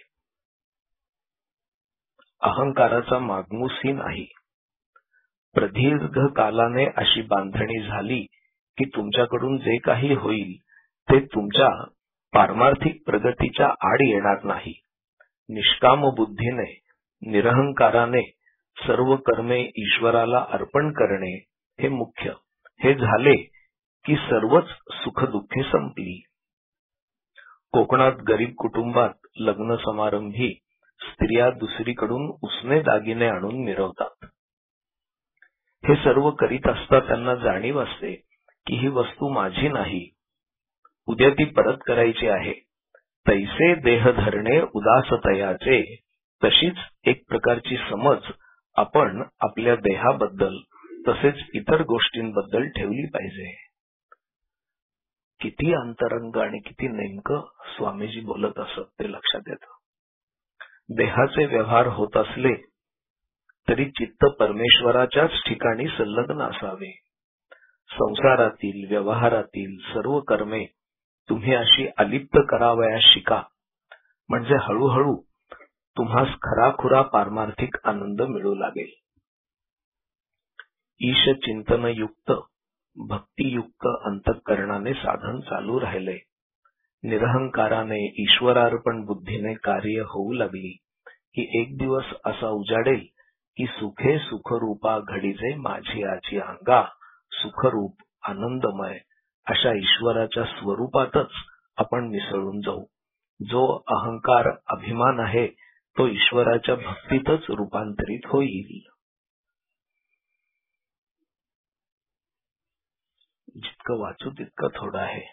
[SPEAKER 4] अहंकाराचा मागमूसही नाही. प्रदीर्घ कालाने अशी बांधणी झाली की तुमच्याकडून जे काही होईल ते तुमच्या पारमार्थिक प्रगतीच्या आड येणार नाही. निष्काम बुद्धीने, निरहंकाराने सर्व कर्मे ईश्वराला अर्पण करणे हे मुख्य. हे झाले की सर्वच सुखदुःखे संपली. कोकणात गरीब कुटुंबात लग्न समारंभी स्त्रिया दुसरीकडून उसने दागिने आणून मिरवतात. हे सर्व करीत असता त्यांना जाणीव असते की ही वस्तू माझी नाही, उद्या ती परत करायची आहे. तैसे देह धरणे उदास तयाचे, तशीच एक प्रकारची समज आपण आपल्या देहाबद्दल तसेच इतर गोष्टींबद्दल ठेवली पाहिजे. किती अंतरंग आणि किती नेमकं स्वामीजी बोलत असत ते लक्षात येतं. देहाचे व्यवहार होत असले तरी चित्त परमेश्वराच्याच ठिकाणी संलग्न असावे. संसारातील व्यवहारातील सर्व कर्मे तुम्ही अशी अलिप्त करावयास शिका, म्हणजे हळूहळू तुम्हास खराखुरा पारमार्थिक आनंद मिळू लागेल. ईश चिंतनयुक्त भक्तियुक्त अंतःकरणाने साधन चालू राहिले निरहंकाराने ईश्वरार्पण बुद्धीने कार्य होऊ लागली की एक दिवस असा उजाडेल की सुखे सुखरूपा घडीजे माझी आजी अंगा, सुखरूप आनंदमय अशा ईश्वराच्या स्वरूपातच आपण मिसळून जाऊ. जो अहंकार अभिमान आहे तो ईश्वराच्या भक्तीतच रूपांतरित होईल. जितकं वाचू तितकं थोडं आहे.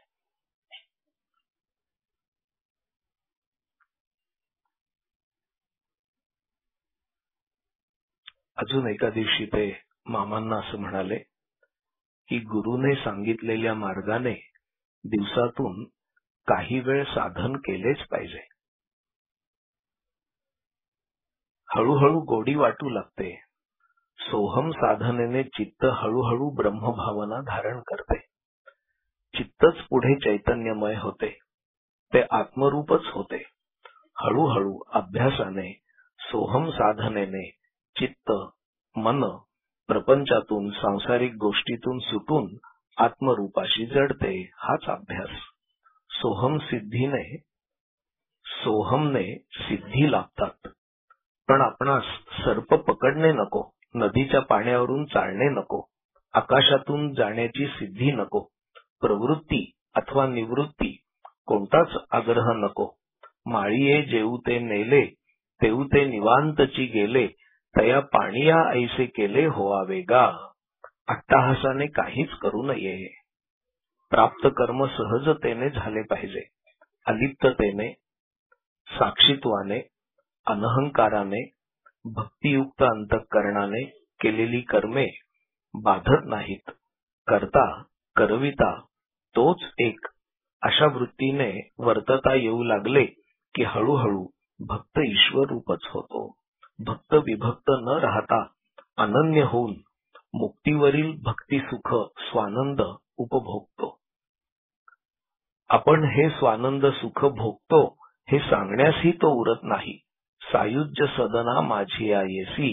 [SPEAKER 4] अजून एका दिवशी ते मामांना असं म्हणाले की गुरुने सांगितलेल्या मार्गाने दिवसातून काही वेळ साधन केलेच पाहिजे. हळूहळू गोडी वाटू लागते. सोहम साधनेने चित्त हळूहळू ब्रह्मभावना धारण करते. चित्तच पुढे चैतन्यमय होते. ते आत्मरूपच होते. हळूहळू अभ्यासाने, सोहम साधनेने चित्त, मन प्रपंचातून, सांसारिक गोष्टीतून सुटून आत्मरूपाशी जडते. हाच अभ्यास. सोहम सिद्धीने सोहमने सिद्धी लाभतात. पण आपणास सर्प पकडणे नको, नदीच्या पाण्यावरून चालणे नको, आकाशातून जाण्याची सिद्धी नको, प्रवृत्ती अथवा निवृत्ती कोणताच आग्रह नको. माळीये जेऊ ते नेले, तेऊ ते निवांतची गेले, तया पाणिया ऐसे केले होवावे गा. अट्टाहासाने काहीच करू नये. प्राप्त कर्म सहजतेने झाले पाहिजे. अलिप्ततेने, साक्षीत्वाने, अनहंकाराने, भक्तियुक्त अंतःकरणाने केलेली कर्मे बाधत नाहीत. करता करविता तोच एक अशा वृत्तीने वर्तता येऊ लागले की हळूहळू भक्त ईश्वरूपच होतो. भक्त विभक्त न राहता अनन्य होऊन मुक्तीवरील भक्ती सुख स्वानंद उपभोगतो. आपण हे स्वानंद सुख भोगतो हे सांगण्यासही तो उरत नाही. सायुज्य सदना माझी आयेसी.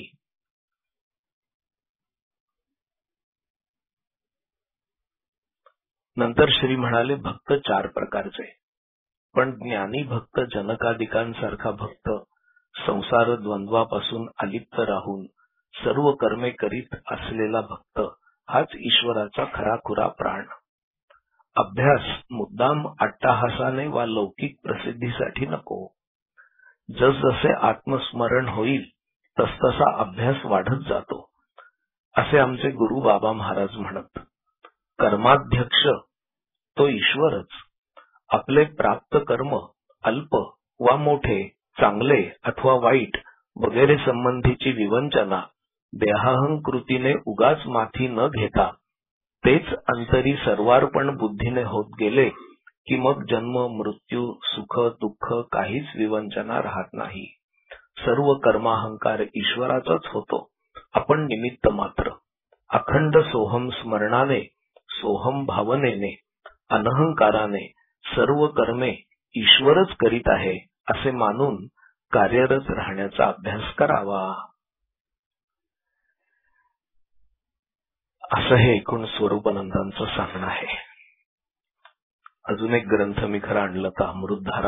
[SPEAKER 4] नंतर श्री म्हणाले, भक्त चार प्रकारचे, पण ज्ञानी भक्त जनकादिकांसारखा भक्त संसार द्वंद्वापासून अलिप्त राहून सर्व कर्मे करीत असलेला भक्त हाच ईश्वराचा खराखुरा प्राण. अभ्यास मुद्दाम अट्टाहासाने वा लौकिक प्रसिद्धीसाठी नको. जसजसे आत्मस्मरण होईल तसतसा अभ्यास वाढत जातो. असे आमचे गुरु बाबा महाराज म्हणत. कर्माध्यक्ष तो ईश्वरच. आपले प्राप्त कर्म अल्प वा मोठे, चांगले अथवा वाईट वगैरे संबंधीची विवंचना देहाहंकृतीने उगाच माथी न घेता तेच अंतरी सर्वार्पण बुद्धीने होत गेले की मग जन्म, मृत्यू, सुख, दुःख काहीच विवंचना राहत नाही. सर्व कर्माहंकार ईश्वराचाच होतो. आपण निमित्त मात्र. अखंड सोहम स्मरणाने, सोहम भावनेने, अनहंकाराने सर्व कर्मे ईश्वरच करीत आहे असे मानून कार्यरत राहण्याचा अभ्यास करावा. असं हे एकूण स्वरूपानंदांचं सांगणं आहे. अजून एक ग्रंथ मी खरं आणलं तर अमृतधारा,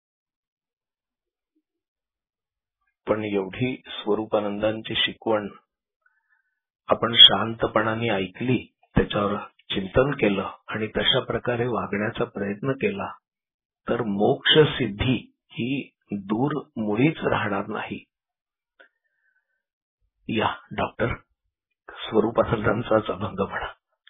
[SPEAKER 4] पण एवढी स्वरूपानंदांची शिकवण आपण शांतपणाने ऐकली, त्याच्यावर चिंतन केलं आणि तशा प्रकारे वागण्याचा प्रयत्न केला तर मोक्ष सिद्धी ही दूर मुळीच राहणार नाही. या डॉक्टर स्वरूपानंदांचाच अभंग म्हणा.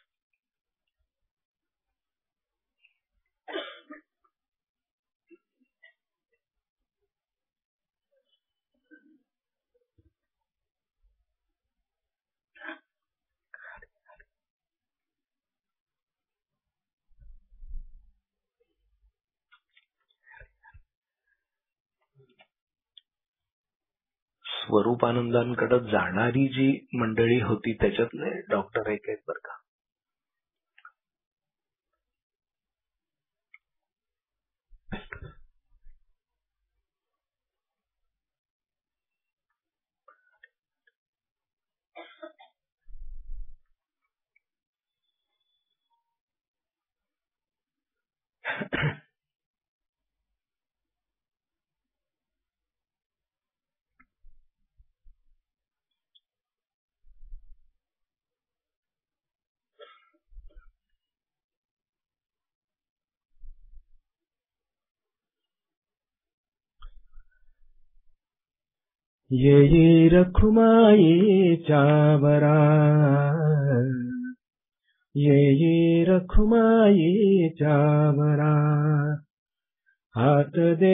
[SPEAKER 4] स्वरूपानंदांकडे जाणारी जी मंडळी होती त्याच्यातले डॉक्टर एक आहेत बरं का.
[SPEAKER 5] येई रखुमाईच्या वरा, येई रखुमाईच्या वरा. हात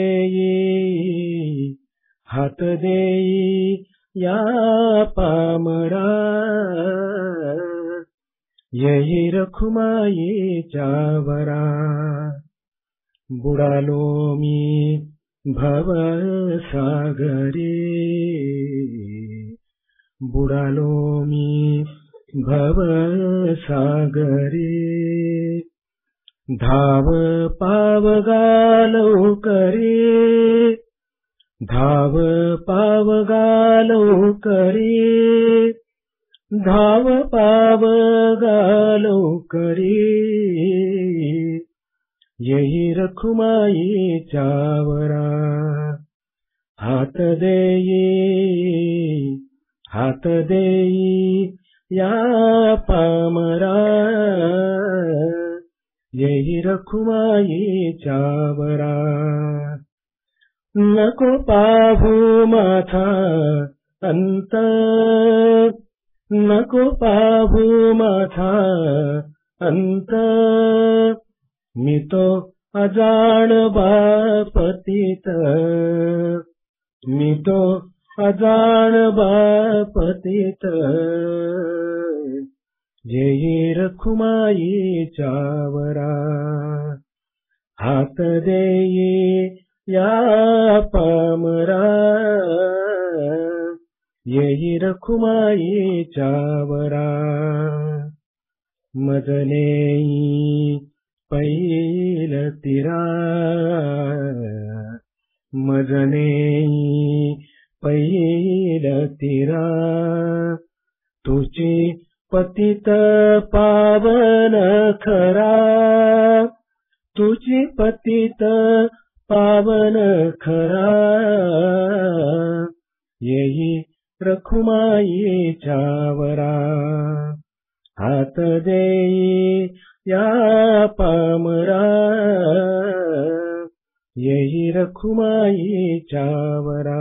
[SPEAKER 5] देई, हात देई या पामरा, येई रखुमाईच्या वरा. बुडालो मी भव सागरी, बुडालो मी भव सागरी. धाव पावगा लवकरी, धाव पावगा लवकरी, धाव पावगा लवकरी. येई रखुमाईच्या वरा. हात देई, हात देई या पामरा, येई रखुमाईच्या वरा. नको पाहू माझा अंत, नको पाहू माझा अंत. मी तो अजाण बापतीत, मी तो अजाण बापतीत. येई रखुमाईच्या वरा. हात देई या पामरा, येई रखुमाईच्या वरा. मजनेई पैल तिरा, मजनेई पैल तिरा. तुझी पतित पावन खरा, तुझी पतित पावन खरा. येई रखुमाईच्या वरा. हात देई या पामरा, येई रखुमाईच्या वरा.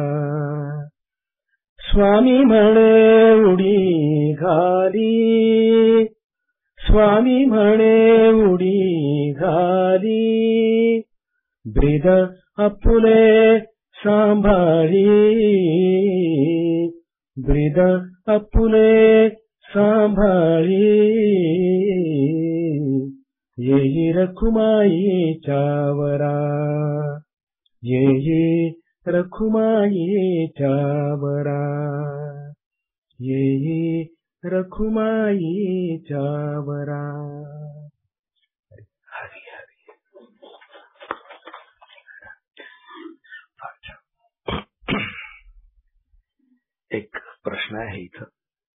[SPEAKER 5] स्वामी म्हणे उडी घाली, स्वामी म्हणे उडी घाली. ब्रीद आपुले सांभाळी, ब्रीद आपुले सांभाळी. येई रखुमाईच्या वरा, येई रखुमाईच्या वरा, येई रखुमाईच्या वरा.
[SPEAKER 4] हरी हरी. एक प्रश्न आहे इथं.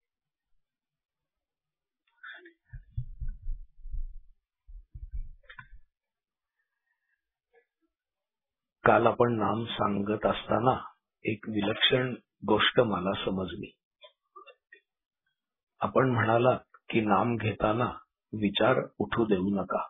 [SPEAKER 4] काल आपण नाम सांगत असताना एक विलक्षण गोष्ट मला समजली. आपण म्हणालात की नाम घेताना विचार उठू देऊ नका.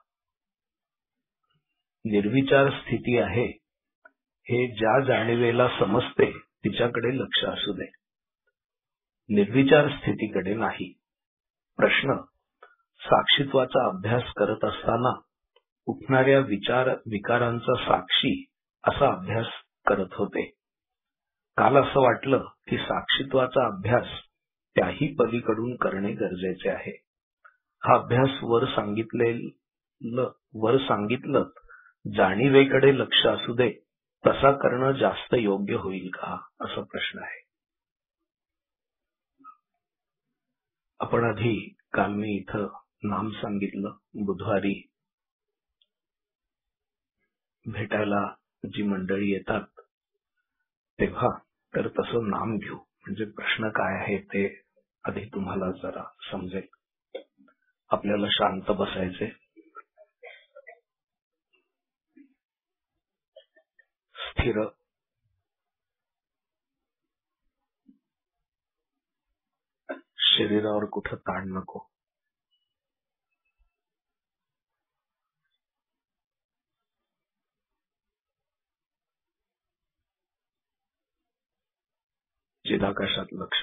[SPEAKER 4] निर्विचार स्थिती आहे हे ज्या जाणीवेला समजते तिच्याकडे लक्ष असू दे, निर्विचार स्थितीकडे नाही. प्रश्न, साक्षीत्वाचा अभ्यास करत असताना उठणाऱ्या विचार विकारांचा साक्षी असा अभ्यास करत होते. काल असं वाटलं की साक्षीत्वाचा अभ्यास त्याही पलीकडून करणे गरजेचे आहे. हा अभ्यास वर सांगितलेलं वर सांगितलं जाणीवेकडे लक्ष असू दे तसा करणं जास्त योग्य होईल का, असा प्रश्न आहे. आपण आधी काल मी इथं नाम सांगितलं, बुधवारी भेटायला जी मंडळी येतात तेव्हा तर तसं नाम घेऊ, म्हणजे प्रश्न काय आहे ते आधी तुम्हाला जरा समजेल. आपल्याला शांत बसायचे, स्थिर, शरीरावर कुठं ताण नको. चिदाकाशात लक्ष.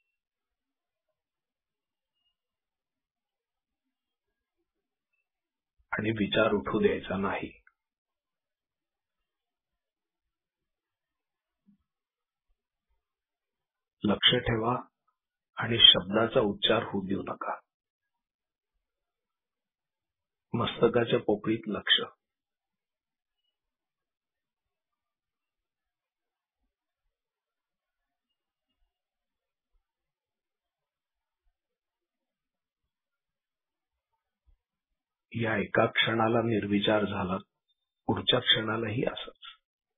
[SPEAKER 4] आणि विचार उठू द्यायचा नाही. लक्ष ठेवा आणि शब्दाचा उच्चार होऊ देऊ नका. मस्तकाच्या पोकळीत लक्ष. या एका क्षणाला निर्विचार झाला, पुढच्या क्षणालाही असंच.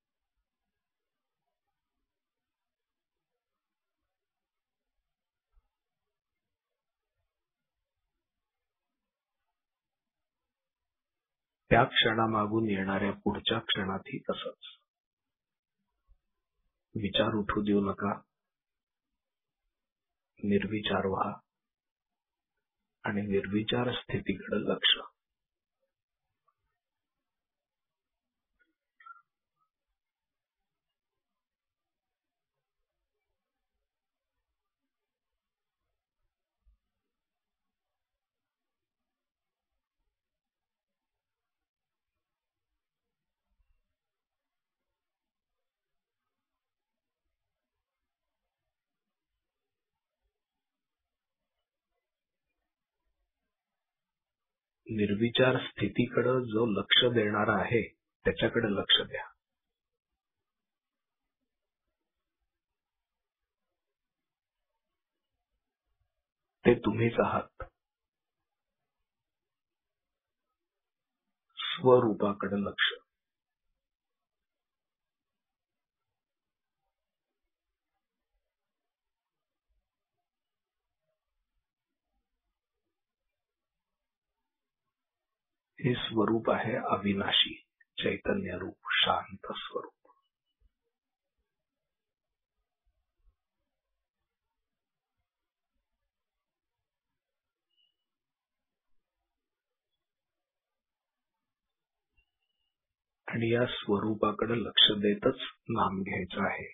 [SPEAKER 4] त्या क्षणामागून येणाऱ्या पुढच्या क्षणातही तसंच. विचार उठू देऊ नका, निर्विचार व्हा आणि निर्विचार स्थितीकडे लक्ष. निर्विचार स्थितीकडे जो लक्ष देणारा आहे त्याच्याकडे लक्ष द्या. ते तुम्हीच आहात. स्वरूपाकडे लक्ष. हे स्वरूप आहे अविनाशी, चैतन्य रूप, शांत स्वरूप. आणि या स्वरूपाकडे लक्ष देतच नाम घ्यायचं आहे.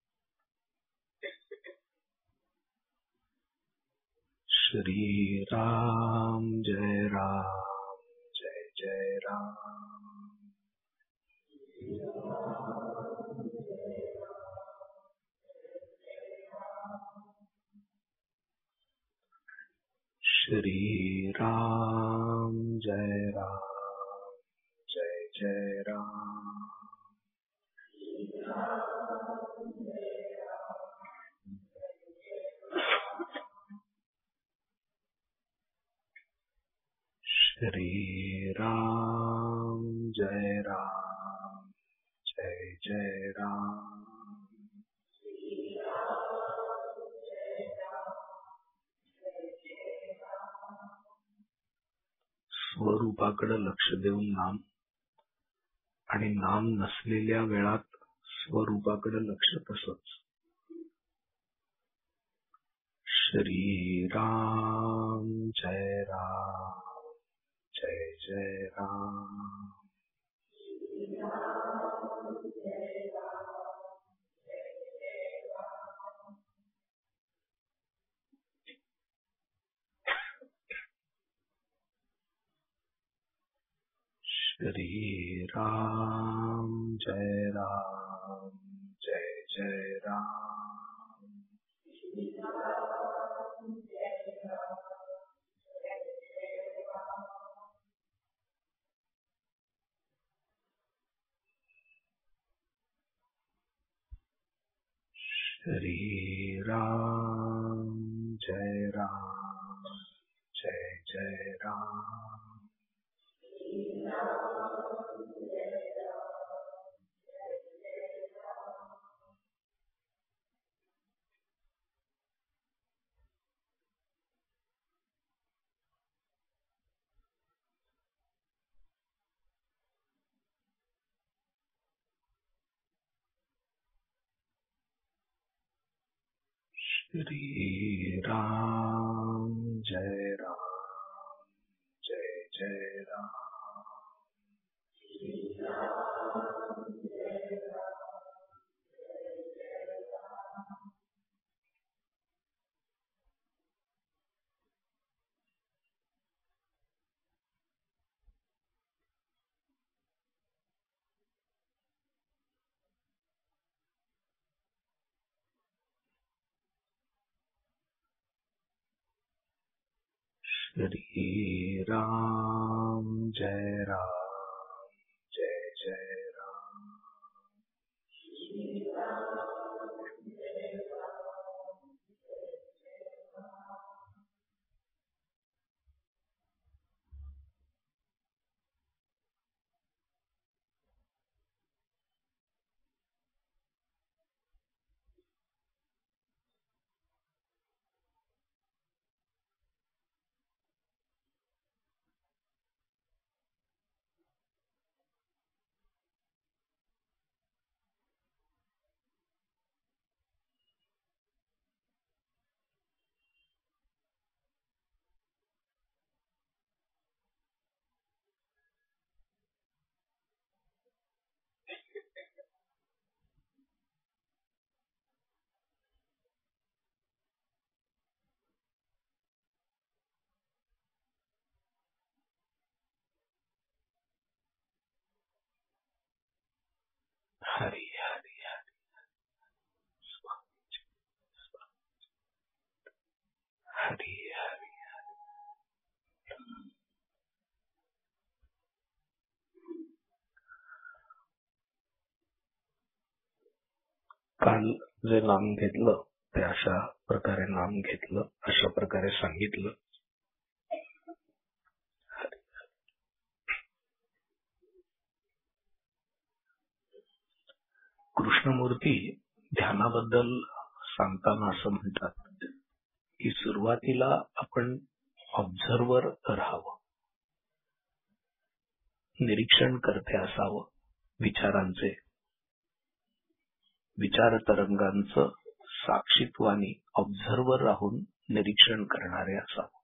[SPEAKER 4] श्री राम जय राम जय जय राम. श्री राम जय राम जय जय राम. श्री राम जय राम जय जय राम. स्वरूपाकडे लक्ष देऊन नाम आणि नाम नसलेल्या वेळात स्वरूपाकडे लक्ष तसंच. श्री राम जय राम जय जय राम. श्री राम जय राम जय जय राम. श्री राम जय राम जय जय राम. श्री राम जय राम जय जय राम. श्री राम जय राम जय जय राम. हरी हरी हरी हरी हरी. काल जे नाम घेतलं ते अशा प्रकारे नाम घेतलं, अशा प्रकारे सांगितलं. कृष्णमूर्ती ध्यानाबद्दल सांगताना असं म्हणतात की सुरुवातीला आपण ऑब्झर्वर राहावं, निरीक्षण करते असावं, विचारांचे विचार तरंगांचं साक्षीत्वानी ऑब्झर्वर राहून निरीक्षण करणारे असावं.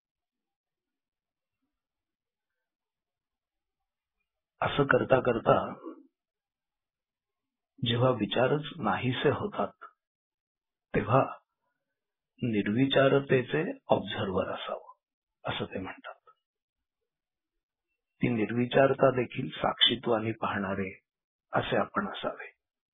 [SPEAKER 4] असं करता करता जेव्हा विचारच नाहीसे होतात तेव्हा निर्विचारतेचे ऑब्झर्वर असावं असं ते म्हणतात. ती निर्विचारता देखील साक्षीत्वानी पाहणारे असे आपण असावे.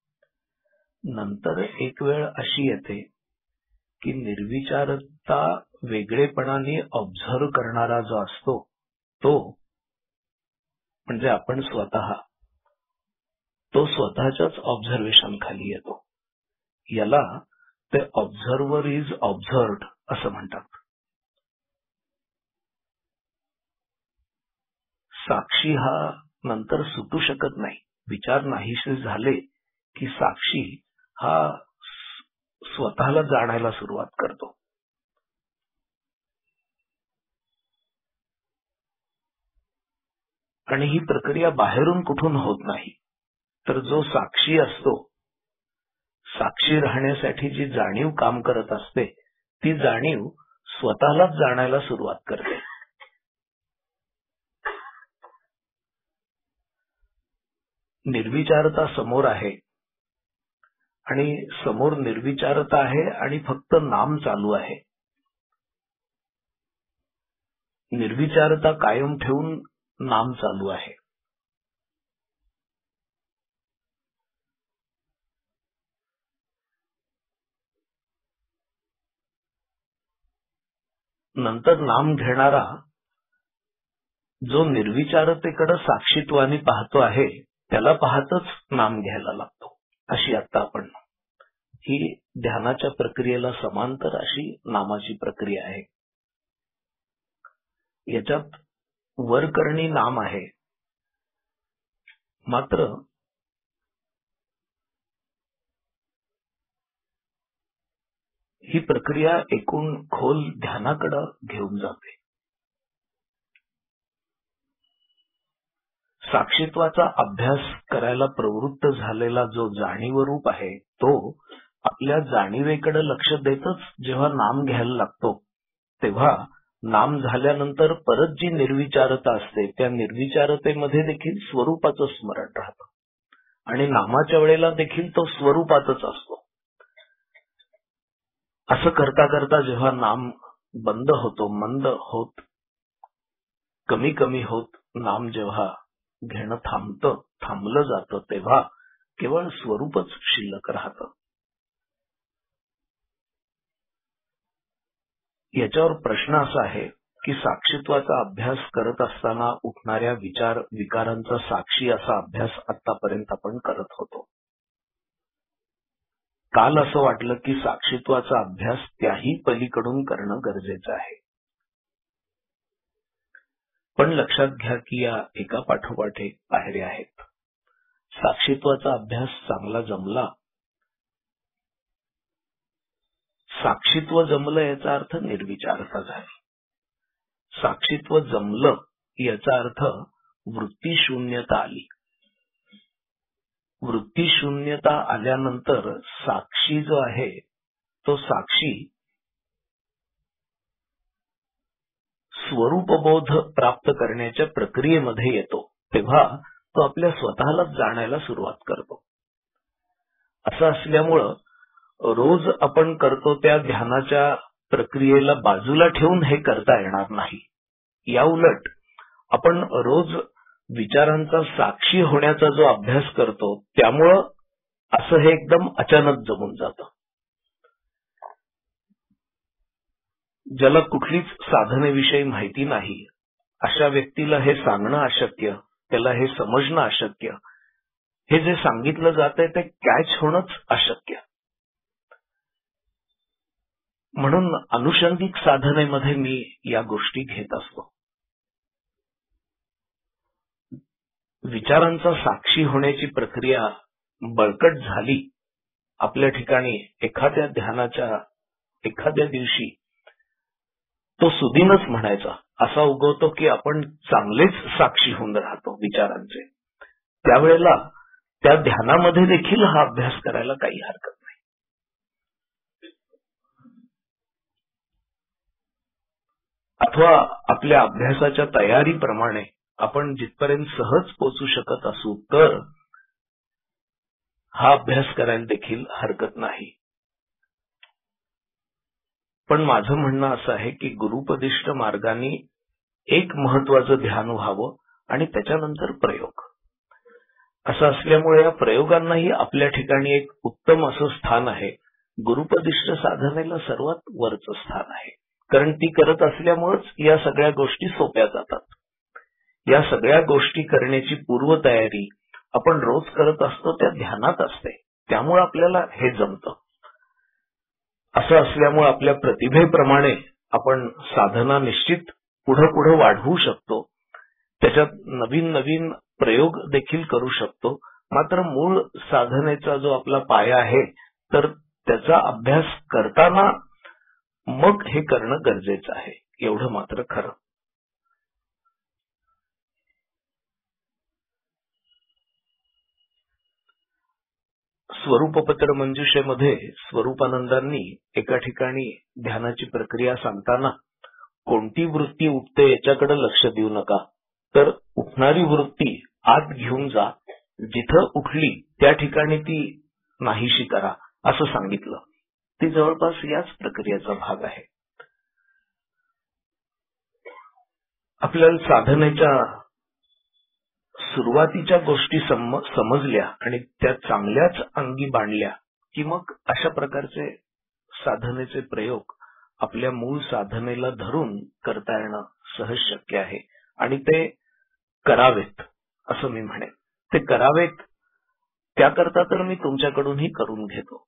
[SPEAKER 4] नंतर एक वेळ अशी येते की निर्विचारता वेगळेपणाने ऑब्झर्व करणारा जो असतो तो म्हणजे आपण स्वतः, तो स्वतःच्याच ऑब्झर्वेशन खाली येतो. याला ते ऑब्झर्वर इज ऑब्झर्व्ड असं म्हणतात. साक्षी हा नंतर सुटू शकत नाही. विचार नाहीसे झाले की साक्षी हा स्वतःला जाणायला सुरुवात करतो. आणि ही प्रक्रिया बाहेरून कुठून होत नाही, तर जो साक्षी असतो, साक्षी राहण्यासाठी जी जाणीव काम करत असते ती जाणीव स्वतःलाच जाणायला सुरुवात करते. निर्विचारता समोर आहे आणि समोर निर्विचारता आहे आणि फक्त नाम चालू आहे. निर्विचारता कायम ठेवून नाम चालू आहे. नंतर नाम घेणारा जो निर्विचारतेकडे साक्षीत्वाने पाहतो आहे त्याला पाहतच नाम घ्यायला लागतो. अशी आता आपण ही ध्यानाच्या प्रक्रियेला समांतर अशी नामाची प्रक्रिया आहे. याच्यात वरकरणी नाम आहे, मात्र ही प्रक्रिया एकूण खोल ध्यानाकडे घेऊन जाते. साक्षीत्वाचा अभ्यास करायला प्रवृत्त झालेला जो जाणीवरूप आहे तो आपल्या जाणीवेकडे लक्ष देतच जेव्हा नाम घ्यायला लागतो तेव्हा नाम झाल्यानंतर परत जी निर्विचारता असते त्या निर्विचारतेमध्ये देखील स्वरूपाचं स्मरण राहतं आणि नामाच्या वेळेला देखील तो स्वरूपातच असतो. असं करता करता जेव्हा नाम बंद होतो, मंद होत, कमी कमी होत नाम जेव्हा घेणं थांबतं, थांबलं जातं, तेव्हा केवळ स्वरूपच शिल्लक राहतं. याच्यावर प्रश्न असा आहे की साक्षीत्वाचा अभ्यास करत असताना उठणाऱ्या विचार विकारांचा साक्षी असा अभ्यास आतापर्यंत आपण करत होतो. काल असं वाटलं की साक्षीत्वाचा अभ्यास त्याही पलीकडून करणं गरजेचं आहे. पण लक्षात घ्या की या एका पाठोपाठ एक पायऱ्या आहेत. साक्षीत्वाचा अभ्यास चांगला जमला, साक्षीत्व जमलं याचा अर्थ निर्विचारता झाली. साक्षीत्व जमलं याचा अर्थ वृत्ती शून्यता आली. वृत्ती शून्यता आल्यानंतर साक्षी जो आहे तो साक्षी स्वरूपबोध प्राप्त करण्याच्या प्रक्रियेमध्ये येतो, तेव्हा तो आपल्या स्वतःलाच जाणायला सुरुवात करतो. असं असल्यामुळं रोज आपण करतो त्या ध्यानाच्या प्रक्रियेला बाजूला ठेवून हे करता येणार नाही. याउलट आपण रोज विचारांचा साक्षी होण्याचा जो अभ्यास करतो त्यामुळं असं हे एकदम अचानक जमून जातं. ज्याला कुठलीच साधनेविषयी माहिती नाही अशा व्यक्तीला हे सांगणं अशक्य, त्याला हे समजणं अशक्य, हे जे सांगितलं जातंय ते कॅच होणंच अशक्य. म्हणून अनुषंगिक साधनेमध्ये मी या गोष्टी घेत असतो. विचारांचा साक्षी होण्याची प्रक्रिया बळकट झाली आपल्या ठिकाणी एखाद्या ध्यानाच्या एखाद्या दिवशी तो सुदिनच म्हणायचा असा उगवतो की आपण चांगलेच साक्षी होऊन राहतो विचारांचे. त्यावेळेला त्या ध्यानामध्ये देखील हा अभ्यास करायला काही हरकत नाही. अथवा आपल्या अभ्यासाच्या तयारीप्रमाणे आपण जिथपर्यंत सहज पोचू शकत असू तर हा अभ्यास करायला देखील हरकत नाही. पण माझं म्हणणं असं आहे की गुरुपदिष्ट मार्गाने एक महत्वाचं ध्यान व्हावं आणि त्याच्यानंतर प्रयोग. असं असल्यामुळे या प्रयोगांनाही आपल्या ठिकाणी एक उत्तम असं स्थान आहे. गुरुपदिष्ट साधनेला सर्वात वरचं स्थान आहे, कारण ती करत असल्यामुळेच या सगळ्या गोष्टी सोप्या जातात. या सगळ्या गोष्टी करण्याची पूर्वतयारी आपण रोज करत असतो त्या ध्यानात असते, त्यामुळे आपल्याला हे जमतं. असं असल्यामुळे आपल्या प्रतिभेप्रमाणे आपण साधना निश्चित पुढे पुढे वाढवू शकतो. त्याच्यात नवीन नवीन प्रयोग देखील करू शकतो. मात्र मूळ साधनेचा जो आपला पाया आहे तर त्याचा अभ्यास करताना मग हे करणं गरजेचं आहे, एवढं मात्र खरं. स्वरूपपत्र मंजुषेमध्ये स्वरूपानंदांनी एका ठिकाणी ध्यानाची प्रक्रिया सांगताना कोणती वृत्ती उठते याच्याकडे लक्ष देऊ नका, तर उठणारी वृत्ती आत घेऊन जा, जिथं उठली त्या ठिकाणी ती नाहीशी करा असं सांगितलं. ती जवळपास याच प्रक्रियेचा भाग आहे. आपल्याला साधनेच्या सुरुवातीच्या गोष्टी सम, समजल्या आणि त्या चांगल्याच अंगी बांधल्या की मग अशा प्रकारचे साधनेचे प्रयोग आपल्या मूळ साधनेला धरून करता येणं सहज शक्य आहे. आणि ते करावेत असं मी म्हणेन. ते करावेत त्याकरता तर मी तुमच्याकडूनही करून घेतो.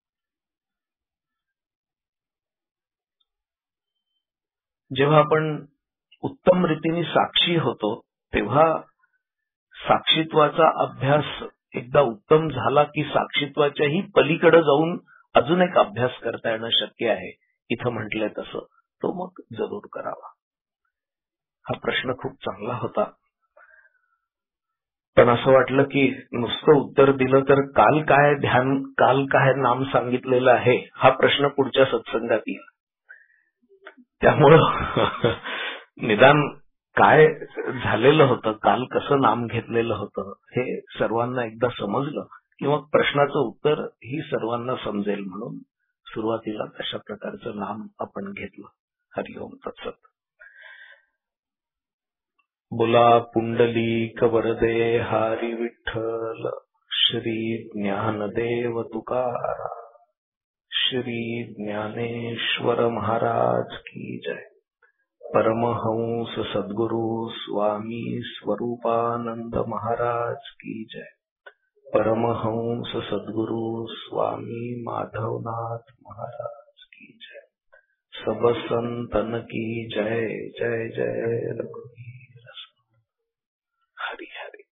[SPEAKER 4] जेव्हा आपण उत्तम रीतीने साक्षी होतो तेव्हा साक्षीत्वाचा अभ्यास एकदा उत्तम झाला की साक्षीत्वाच्याही पलीकडे जाऊन अजून एक अभ्यास करता येणं शक्य आहे. इथं म्हटलंय तसं तो मग जरूर करावा. हा प्रश्न खूप चांगला होता, पण असं वाटलं की नुसतं उत्तर दिलं तर काल काय ध्यान काल काय नाम सांगितलेलं आहे हा प्रश्न पुढच्या सत्संगात येईल. त्यामुळं निदान काय झालेलं होतं, काल कसं नाम घेतलेलं होतं हे सर्वांना एकदा समजलं किंवा प्रश्नाचं उत्तर ही सर्वांना समजेल म्हणून सुरुवातीला अशा प्रकारचं नाम आपण घेतलं. हरिओम तत्सत. बोला पुंडलीक वरदे हरी विठ्ठल. श्री ज्ञानदेव तुकाराम. श्री ज्ञानेश्वर महाराज की जय. परमहंस सद्गुरु स्वामी स्वरूपानंद महाराज की जय. परमहंस सद्गुरु स्वामी माधवनाथ महाराज की जय. सब संतन की जय. जय जय रघुनाथ.